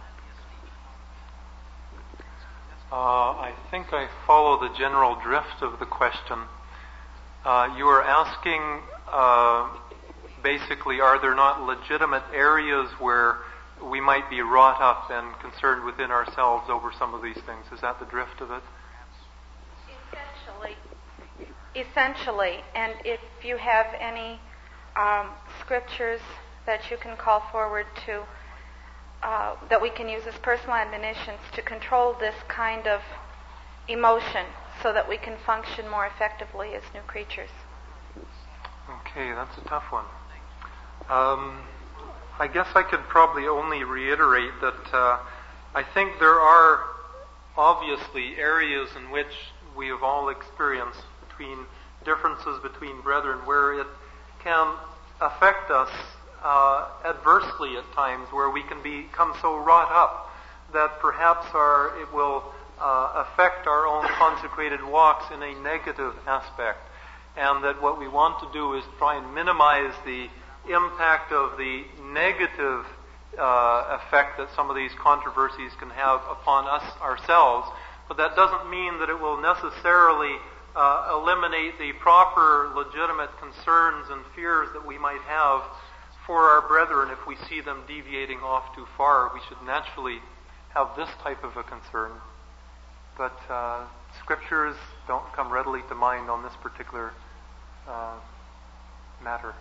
Uh, I think I follow the general drift of the question. Uh, you are asking, uh, basically, are there not legitimate areas where we might be wrought up and concerned within ourselves over some of these things? Is that the drift of it? Essentially. Essentially. And if you have any um, scriptures that you can call forward to, uh, that we can use as personal admonitions to control this kind of emotion so that we can function more effectively as new creatures. Okay, that's a tough one. Um, I guess I could probably only reiterate that uh, I think there are obviously areas in which we have all experienced between differences between brethren where it can affect us uh, adversely at times, where we can become so wrought up that perhaps our it will uh, affect our own consecrated walks in a negative aspect, and that what we want to do is try and minimize the impact of the negative uh, effect that some of these controversies can have upon us ourselves. But that doesn't mean that it will necessarily uh, eliminate the proper, legitimate concerns and fears that we might have for our brethren if we see them deviating off too far. We should naturally have this type of a concern. But uh, scriptures don't come readily to mind on this particular uh, matter.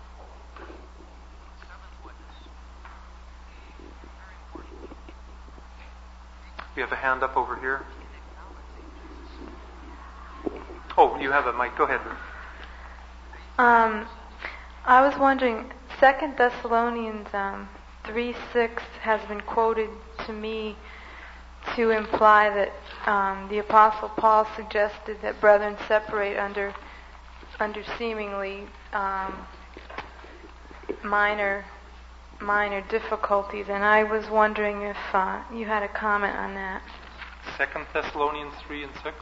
We have a hand up over here. Oh, you have a mic. Go ahead. Um, I was wondering, Second Thessalonians um, three six has been quoted to me to imply that um, the Apostle Paul suggested that brethren separate under under seemingly um, minor minor difficulties, and I was wondering if uh, you had a comment on that. Second Thessalonians three and six.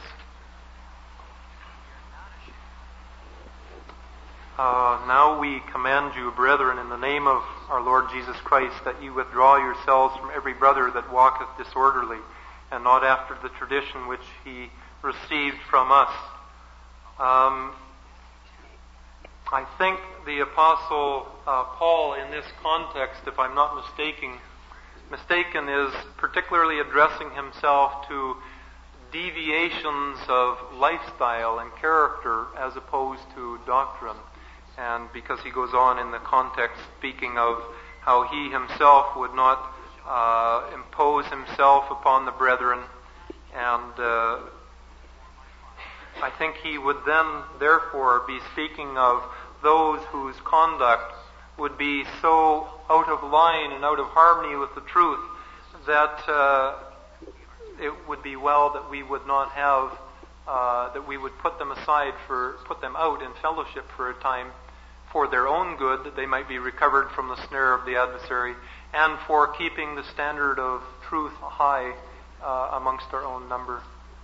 Uh, now we command you, brethren, in the name of our Lord Jesus Christ, that you withdraw yourselves from every brother that walketh disorderly, and not after the tradition which he received from us. Um, I think the Apostle uh, Paul, in this context, if I'm not mistaken, mistaken, is particularly addressing himself to deviations of lifestyle and character as opposed to doctrine. And because he goes on in the context speaking of how he himself would not uh, impose himself upon the brethren, and uh, I think he would then therefore be speaking of those whose conduct would be so out of line and out of harmony with the truth that uh, it would be well that we would not have uh, that we would put them aside for, put them out in fellowship for a time for their own good, that they might be recovered from the snare of the adversary, and for keeping the standard of truth high uh, amongst our own number.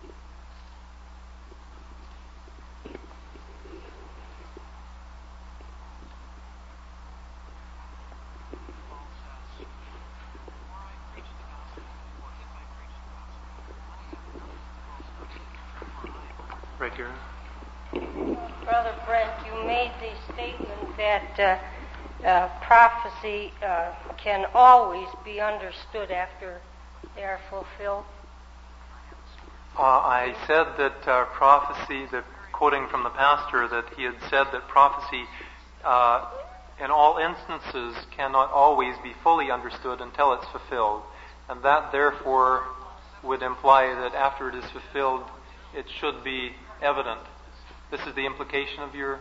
Right here. Brother Brent, you made the statement that uh, uh, prophecy uh, can always be understood after they are fulfilled. Uh, I said that uh, prophecy, that quoting from the pastor, that he had said that prophecy uh, in all instances cannot always be fully understood until it's fulfilled. And that therefore would imply that after it is fulfilled, it should be evident. This is the implication of your...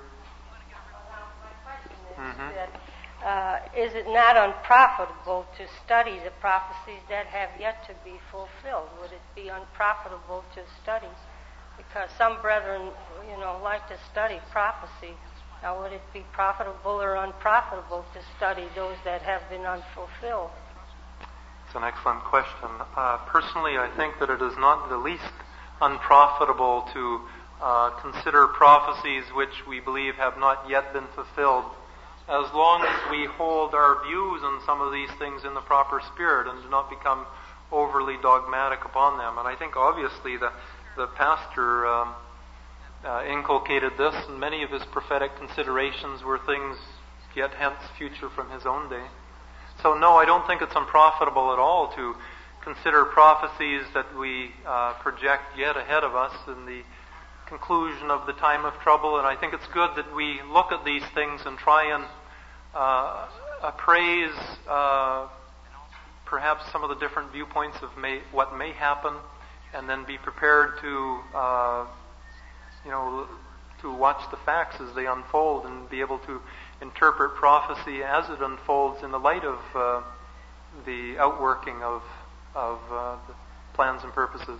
Mm-hmm. That, uh, is it not unprofitable to study the prophecies that have yet to be fulfilled? Would it be unprofitable to study? Because some brethren, you know, like to study prophecy. Now, would it be profitable or unprofitable to study those that have been unfulfilled? It's an excellent question. Uh, personally, I think that it is not the least unprofitable to uh, consider prophecies which we believe have not yet been fulfilled, as long as we hold our views on some of these things in the proper spirit and do not become overly dogmatic upon them. And I think obviously the, the pastor um, uh, inculcated this, and many of his prophetic considerations were things yet hence future from his own day. So no, I don't think it's unprofitable at all to consider prophecies that we uh, project yet ahead of us in the conclusion of the time of trouble. And I think it's good that we look at these things and try and uh, appraise uh, perhaps some of the different viewpoints of may, what may happen, and then be prepared to, uh, you know, to watch the facts as they unfold and be able to interpret prophecy as it unfolds in the light of uh, the outworking of of uh, the plans and purposes.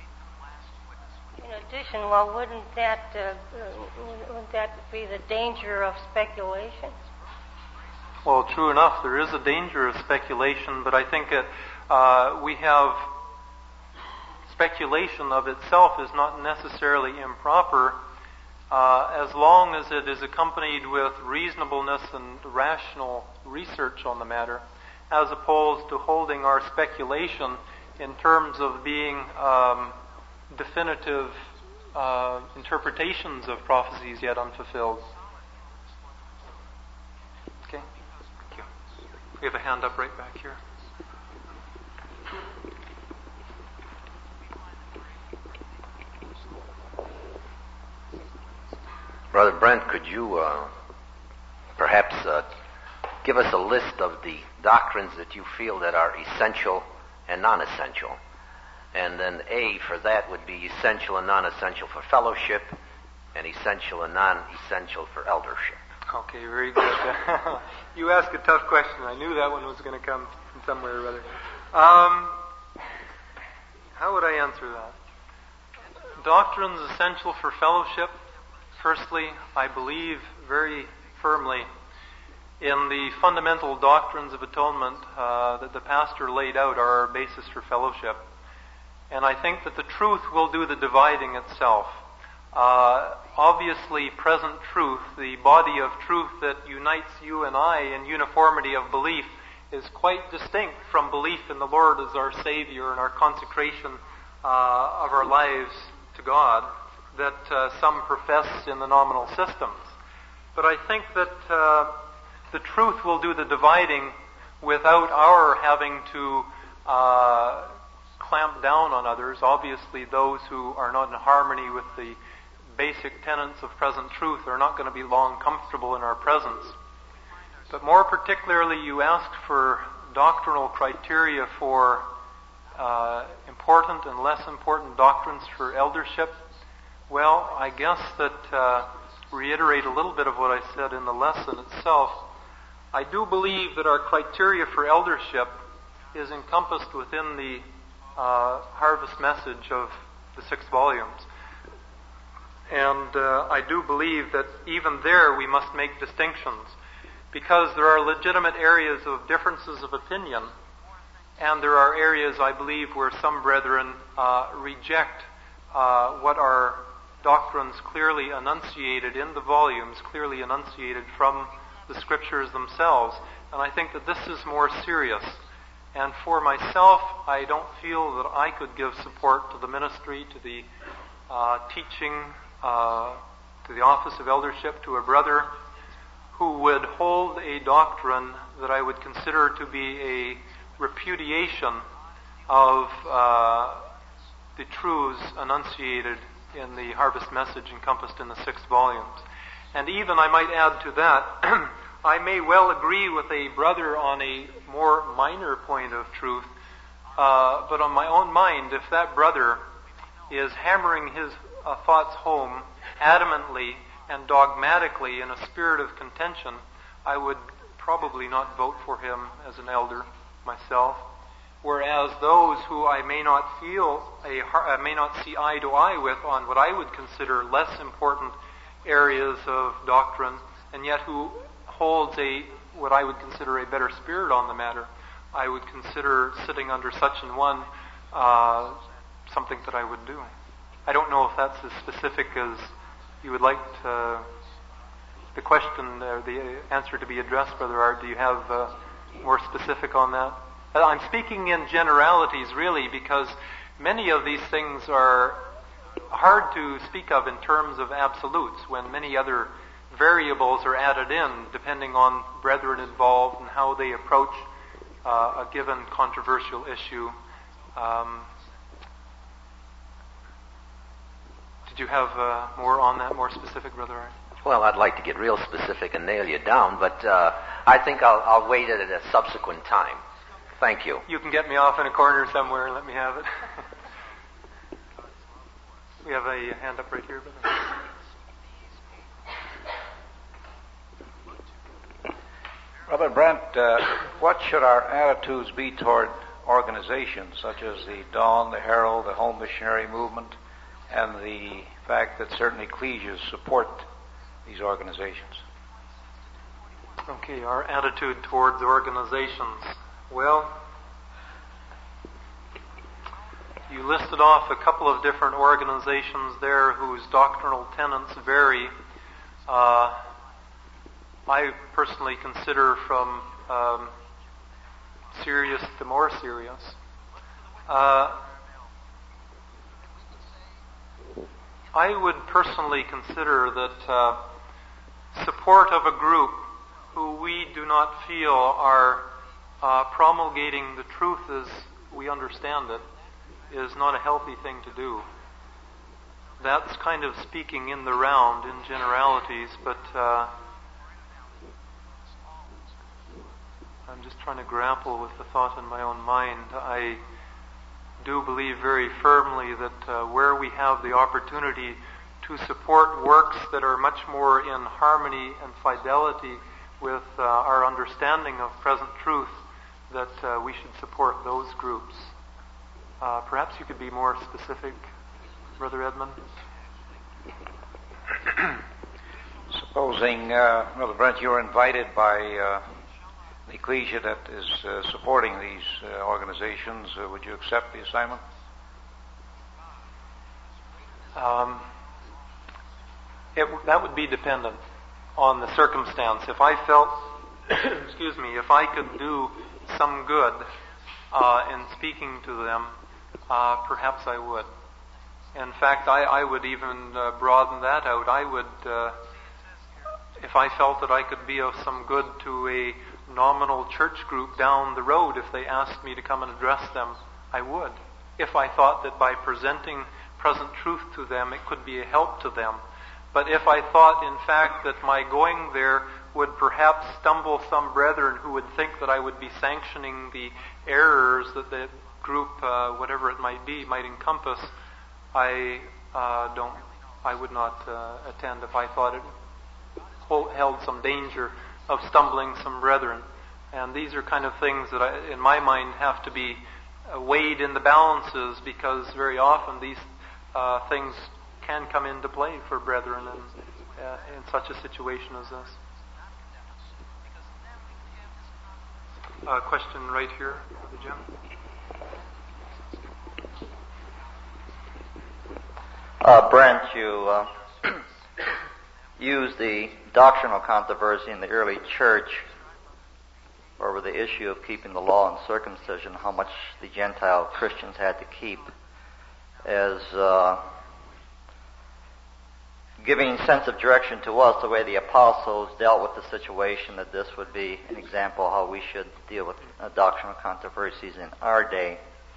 In addition, well, wouldn't that uh, wouldn't that be the danger of speculation? Well, true enough, there is a danger of speculation, but I think that uh, we have speculation of itself is not necessarily improper, uh, as long as it is accompanied with reasonableness and rational research on the matter, as opposed to holding our speculation in terms of being um, definitive uh, interpretations of prophecies yet unfulfilled. Okay, thank you. We have a hand up right back here. Brother Brent, could you uh, perhaps uh, give us a list of the doctrines that you feel that are essential and non-essential? And then A for that would be essential and non-essential for fellowship, and essential and non-essential for eldership. Okay, very good. You asked a tough question. I knew that one was going to come from somewhere or other. Um, how would I answer that? Doctrines essential for fellowship. Firstly, I believe very firmly in the fundamental doctrines of atonement uh, that the pastor laid out are our basis for fellowship. And I think that the truth will do the dividing itself. Uh, obviously, present truth, the body of truth that unites you and I in uniformity of belief, is quite distinct from belief in the Lord as our Savior and our consecration uh, of our lives to God that uh, some profess in the nominal systems. But I think that uh, the truth will do the dividing without our having to uh, clamp down on others. Obviously, those who are not in harmony with the basic tenets of present truth are not going to be long comfortable in our presence. But more particularly, you asked for doctrinal criteria for uh, important and less important doctrines for eldership. Well, I guess that uh, reiterate a little bit of what I said in the lesson itself. I do believe that our criteria for eldership is encompassed within the uh, harvest message of the six volumes. And uh, I do believe that even there we must make distinctions, because there are legitimate areas of differences of opinion, and there are areas, I believe, where some brethren uh, reject uh, what are doctrines clearly enunciated in the volumes, clearly enunciated from the Scriptures themselves. And I think that this is more serious. And for myself, I don't feel that I could give support to the ministry, to the uh, teaching, uh, to the office of eldership, to a brother who would hold a doctrine that I would consider to be a repudiation of uh, the truths enunciated in the Harvest Message encompassed in the six volumes. And even, I might add to that, I may well agree with a brother on a more minor point of truth, uh, but on my own mind, if that brother is hammering his uh, thoughts home adamantly and dogmatically in a spirit of contention, I would probably not vote for him as an elder myself. Whereas those who I may not feel, a, I may not see eye to eye with on what I would consider less important areas of doctrine, and yet who holds a what I would consider a better spirit on the matter, I would consider sitting under such an one uh, something that I would do. I don't know if that's as specific as you would like to, the question or the answer to be addressed, Brother Art. Do you have uh, more specific on that? I'm speaking in generalities, really, because many of these things are hard to speak of in terms of absolutes when many other variables are added in depending on brethren involved and how they approach uh, a given controversial issue. Um, did you have uh, more on that, more specific, Brother Art? Well, I'd like to get real specific and nail you down, but uh, I think I'll, I'll wait at a subsequent time. Thank you. You can get me off in a corner somewhere and let me have it. We have a hand up right here, Brother. Brother Brent, uh, what should our attitudes be toward organizations such as the Dawn, the Herald, the Home Missionary Movement, and the fact that certain ecclesias support these organizations? Okay, our attitude towards organizations. Well, you listed off a couple of different organizations there whose doctrinal tenets vary. Uh, I personally consider from um, serious to more serious. Uh, I would personally consider that uh, support of a group who we do not feel are uh, promulgating the truth as we understand it is not a healthy thing to do. That's kind of speaking in the round in generalities, but uh, I'm just trying to grapple with the thought in my own mind. I do believe very firmly that uh, where we have the opportunity to support works that are much more in harmony and fidelity with uh, our understanding of present truth, that uh, we should support those groups. Uh, perhaps you could be more specific, Brother Edmund? Supposing, uh, Brother Brent, you're invited by uh, the ecclesia that is uh, supporting these uh, organizations, uh, would you accept the assignment? Um, it, that would be dependent on the circumstance. If I felt, excuse me, if I could do some good uh, in speaking to them, uh, perhaps I would. In fact, I, I would even uh, broaden that out. I would, uh, if I felt that I could be of some good to a nominal church group down the road, if they asked me to come and address them, I would. If I thought that by presenting present truth to them, it could be a help to them. But if I thought, in fact, that my going there would perhaps stumble some brethren who would think that I would be sanctioning the errors that the group, uh, whatever it might be, might encompass, I uh, don't. I would not uh, attend if I thought it hold, held some danger of stumbling some brethren. And these are kind of things that, I, in my mind, have to be uh, weighed in the balances, because very often these uh, things can come into play for brethren in, uh, in such a situation as this. Uh, question right here, Jim. Uh, Brent, you uh, used the doctrinal controversy in the early church over the issue of keeping the law and circumcision, how much the Gentile Christians had to keep, as uh, giving sense of direction to us the way the apostles dealt with the situation, that this would be an example of how we should deal with uh, doctrinal controversies in our day.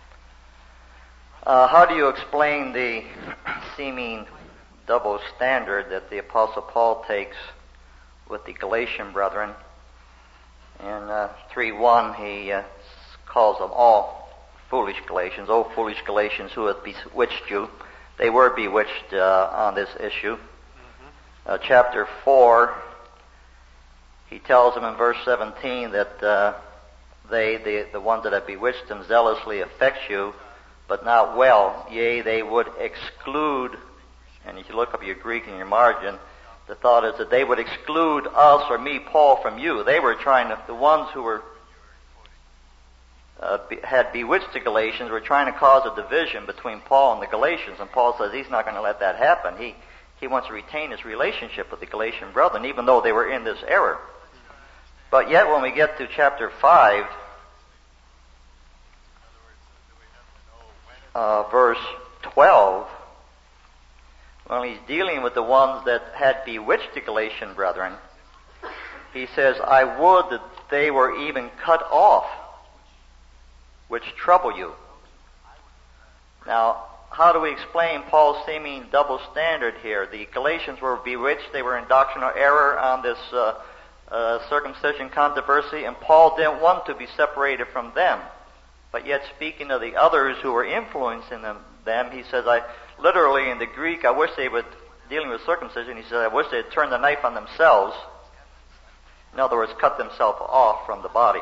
Uh, how do you explain the seeming double standard that the Apostle Paul takes with the Galatian brethren? In uh, three one, he uh, calls them all foolish Galatians. O foolish Galatians, who hath bewitched you? They were bewitched uh, on this issue. Mm-hmm. Uh, chapter four, he tells them in verse seventeen that uh, they, the, the ones that have bewitched them, zealously affect you, but not well. Yea, they would exclude, and if you look up your Greek in your margin, the thought is that they would exclude us or me, Paul, from you. They were trying to, the ones who were uh, be, had bewitched the Galatians were trying to cause a division between Paul and the Galatians, and Paul says he's not going to let that happen. He he wants to retain his relationship with the Galatian brethren, even though they were in this error. But yet when we get to chapter five, Uh, verse twelve, when he's dealing with the ones that had bewitched the Galatian brethren, he says, I would that they were even cut off, which trouble you. Now, how do we explain Paul's seeming double standard here? The Galatians were bewitched, they were in doctrinal error on this uh, uh, circumcision controversy, and Paul didn't want to be separated from them. But yet, speaking of the others who were influencing them, them, he says, I literally in the Greek, I wish they would, dealing with circumcision, he says, I wish they'd turn the knife on themselves. In other words, cut themselves off from the body.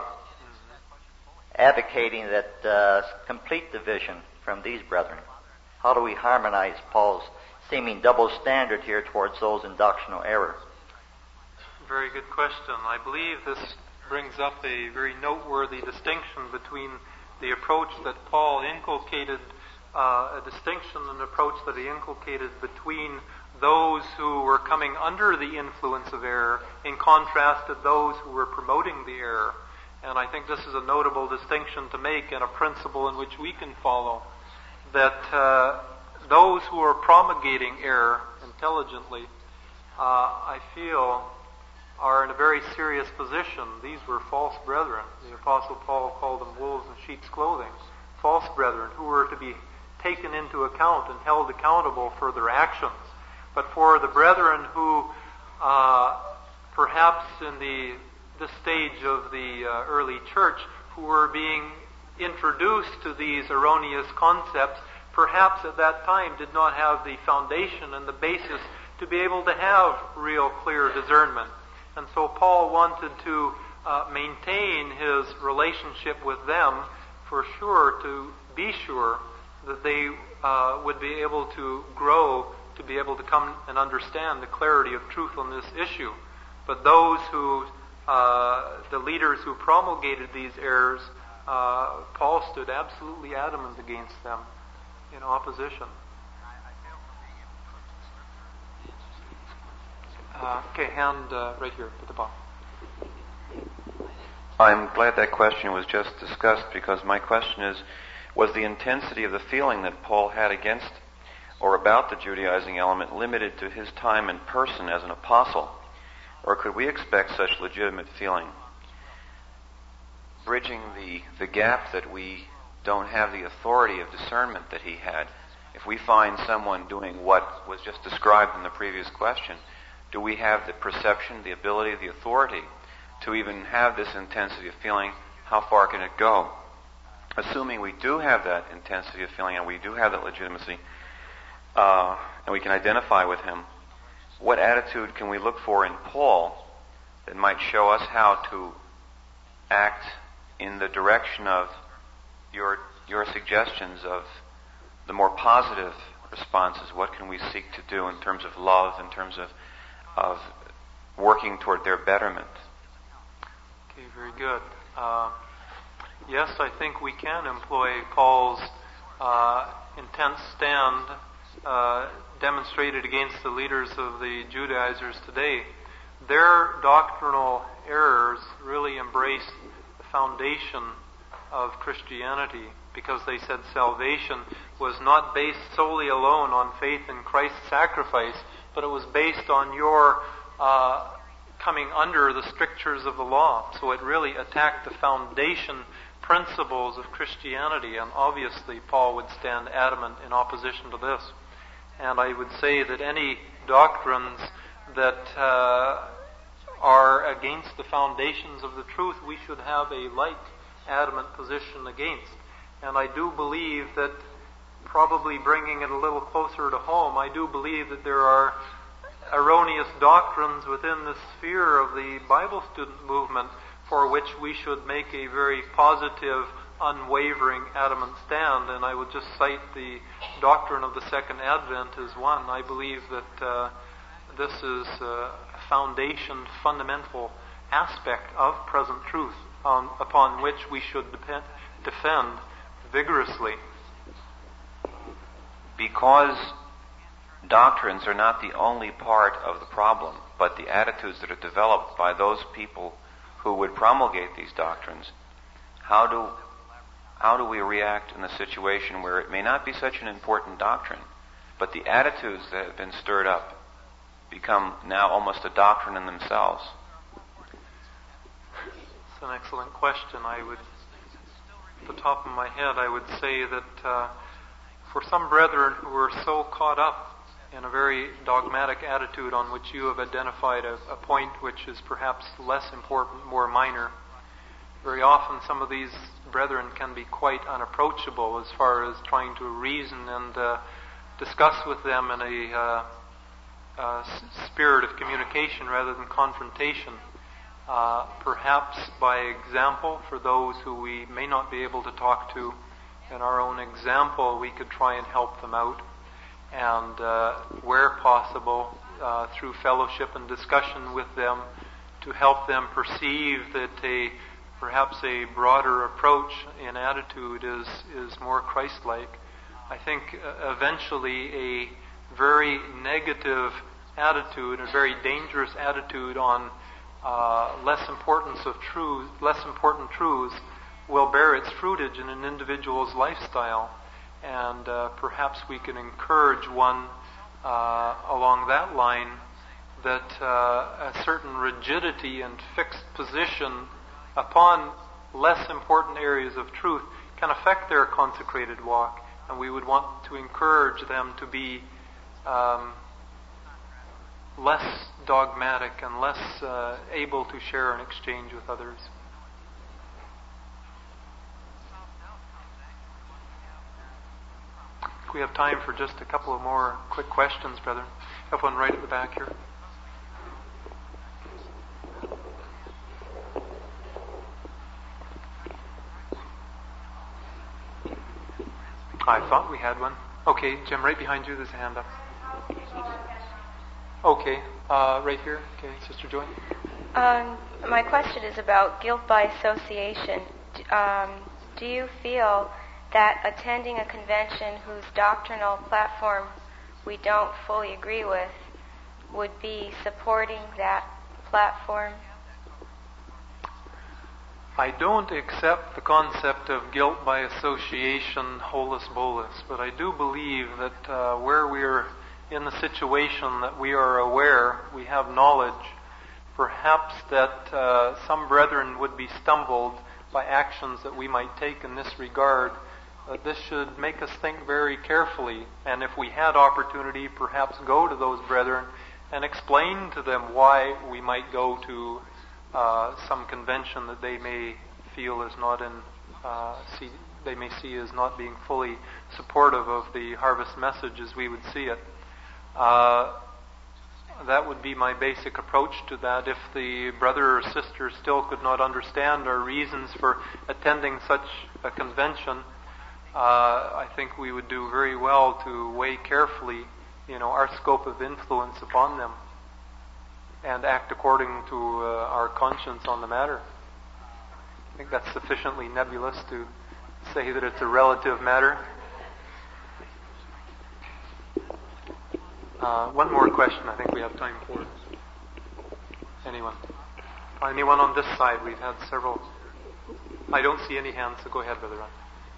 Advocating that uh, complete division from these brethren. How do we harmonize Paul's seeming double standard here towards those in doctrinal error? Very good question. I believe this brings up a very noteworthy distinction between the approach that Paul inculcated, uh, a distinction, an approach that he inculcated between those who were coming under the influence of error in contrast to those who were promoting the error. And I think this is a notable distinction to make and a principle in which we can follow, that uh, those who are promulgating error intelligently, uh, I feel, are in a very serious position. These were false brethren. The Apostle Paul called them wolves in sheep's clothing. False brethren who were to be taken into account and held accountable for their actions. But for the brethren who, uh, perhaps in the this stage of the uh, early church, who were being introduced to these erroneous concepts, perhaps at that time did not have the foundation and the basis to be able to have real clear discernment. And so Paul wanted to uh, maintain his relationship with them, for sure, to be sure that they uh, would be able to grow, to be able to come and understand the clarity of truth on this issue. But those who, uh, the leaders who promulgated these errors, uh, Paul stood absolutely adamant against them in opposition. Uh, okay, hand uh, right here at the bottom. I'm glad that question was just discussed, because my question is, was the intensity of the feeling that Paul had against or about the Judaizing element limited to his time and person as an apostle? Or could we expect such legitimate feeling? Bridging the, the gap that we don't have the authority of discernment that he had. If we find someone doing what was just described in the previous question, do we have the perception, the ability, the authority to even have this intensity of feeling? How far can it go? Assuming we do have that intensity of feeling and we do have that legitimacy, uh, and we can identify with him, what attitude can we look for in Paul that might show us how to act in the direction of your your suggestions of the more positive responses? What can we seek to do in terms of love, in terms of of working toward their betterment? Okay, very good. Uh, yes, I think we can employ Paul's uh, intense stand uh, demonstrated against the leaders of the Judaizers today. Their doctrinal errors really embraced the foundation of Christianity, because they said salvation was not based solely alone on faith in Christ's sacrifice, but it was based on your uh, coming under the strictures of the law. So it really attacked the foundation principles of Christianity, and obviously Paul would stand adamant in opposition to this. And I would say that any doctrines that uh, are against the foundations of the truth, we should have a like adamant position against. And I do believe that, probably bringing it a little closer to home, I do believe that there are erroneous doctrines within the sphere of the Bible student movement for which we should make a very positive, unwavering, adamant stand. And I would just cite the doctrine of the Second Advent as one. I believe that uh, this is a foundation, fundamental aspect of present truth on, upon which we should depend, defend vigorously. Because doctrines are not the only part of the problem, but the attitudes that are developed by those people who would promulgate these doctrines, how do how do we react in a situation where it may not be such an important doctrine, but the attitudes that have been stirred up become now almost a doctrine in themselves? It's an excellent question. I would, at the top of my head, I would say that uh, for some brethren who are so caught up in a very dogmatic attitude on which you have identified a, a point which is perhaps less important, more minor, very often some of these brethren can be quite unapproachable as far as trying to reason and uh, discuss with them in a uh, uh, spirit of communication rather than confrontation. Uh, perhaps by example, for those who we may not be able to talk to, in our own example, we could try and help them out. And uh, where possible, uh, through fellowship and discussion with them, to help them perceive that a perhaps a broader approach in attitude is, is more Christ-like. I think uh, eventually a very negative attitude, a very dangerous attitude on uh, less importance of truth, less important truths, will bear its fruitage in an individual's lifestyle. And uh, perhaps we can encourage one uh, along that line, that uh, a certain rigidity and fixed position upon less important areas of truth can affect their consecrated walk, and we would want to encourage them to be um, less dogmatic and less uh, able to share and exchange with others. We have time for just a couple of more quick questions, brother. Have one right at the back here. I thought we had one. Okay, Jim, right behind you, there's a hand up. Okay, uh, right here. Okay, Sister Joy. Um, my question is about guilt by association. Um, do you feel that attending a convention whose doctrinal platform we don't fully agree with would be supporting that platform? I don't accept the concept of guilt by association, holus bolus, but I do believe that uh, where we're in the situation that we are aware, we have knowledge, perhaps that uh, some brethren would be stumbled by actions that we might take in this regard. Uh, this should make us think very carefully, and if we had opportunity, perhaps go to those brethren and explain to them why we might go to uh, some convention that they may feel is not in, uh, see, they may see as not being fully supportive of the harvest message as we would see it. Uh, that would be my basic approach to that. If the brother or sister still could not understand our reasons for attending such a convention, uh, I think we would do very well to weigh carefully, you know, our scope of influence upon them and act according to uh, our conscience on the matter. I think that's sufficiently nebulous to say that it's a relative matter. Uh, one more question I think we have time for. Anyone? Anyone on this side? We've had several. I don't see any hands, so go ahead, Brother Ron.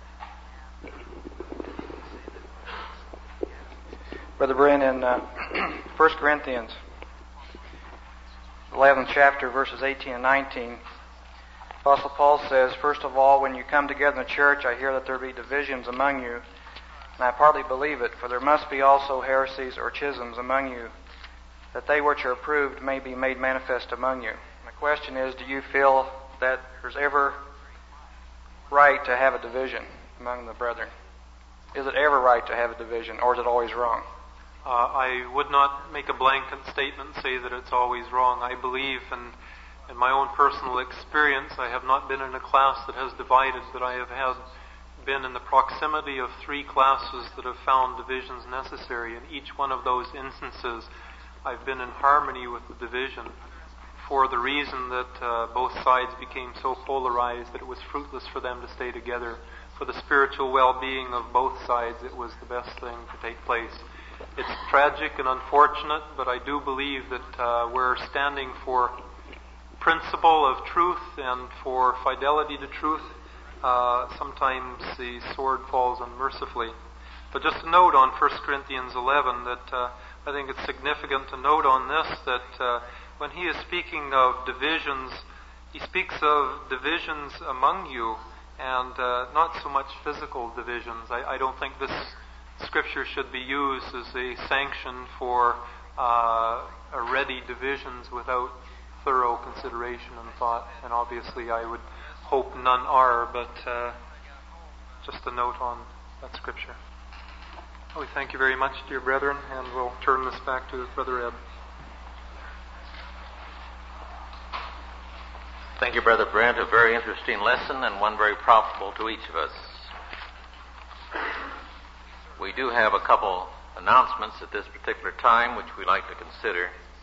Brother Brent, in uh, First Corinthians, eleventh chapter, verses eighteen and nineteen, Apostle Paul says, "First of all, when you come together in the church, I hear that there be divisions among you, and I partly believe it, for there must be also heresies or schisms among you, that they which are approved may be made manifest among you." My question is, do you feel that there's ever right to have a division among the brethren? Is it ever right to have a division, or is it always wrong? Uh, I would not make a blanket statement and say that it's always wrong. I believe, and in my own personal experience, I have not been in a class that has divided, but I have had been in the proximity of three classes that have found divisions necessary. In each one of those instances, I've been in harmony with the division for the reason that uh, both sides became so polarized that it was fruitless for them to stay together. For the spiritual well-being of both sides, it was the best thing to take place. It's tragic and unfortunate, but I do believe that uh, we're standing for principle of truth and for fidelity to truth. Uh, sometimes the sword falls unmercifully. But just a note on First Corinthians eleven that uh, I think it's significant to note on this that uh, when he is speaking of divisions, he speaks of divisions among you and uh, not so much physical divisions. I, I don't think this scripture should be used as a sanction for uh, ready divisions without thorough consideration and thought. And obviously I would hope none are, but uh, just a note on that scripture. We thank you very much, dear brethren, and we'll turn this back to Brother Ed. Thank you, Brother Brent. A very interesting lesson and one very profitable to each of us. We do have a couple announcements at this particular time which we'd like to consider.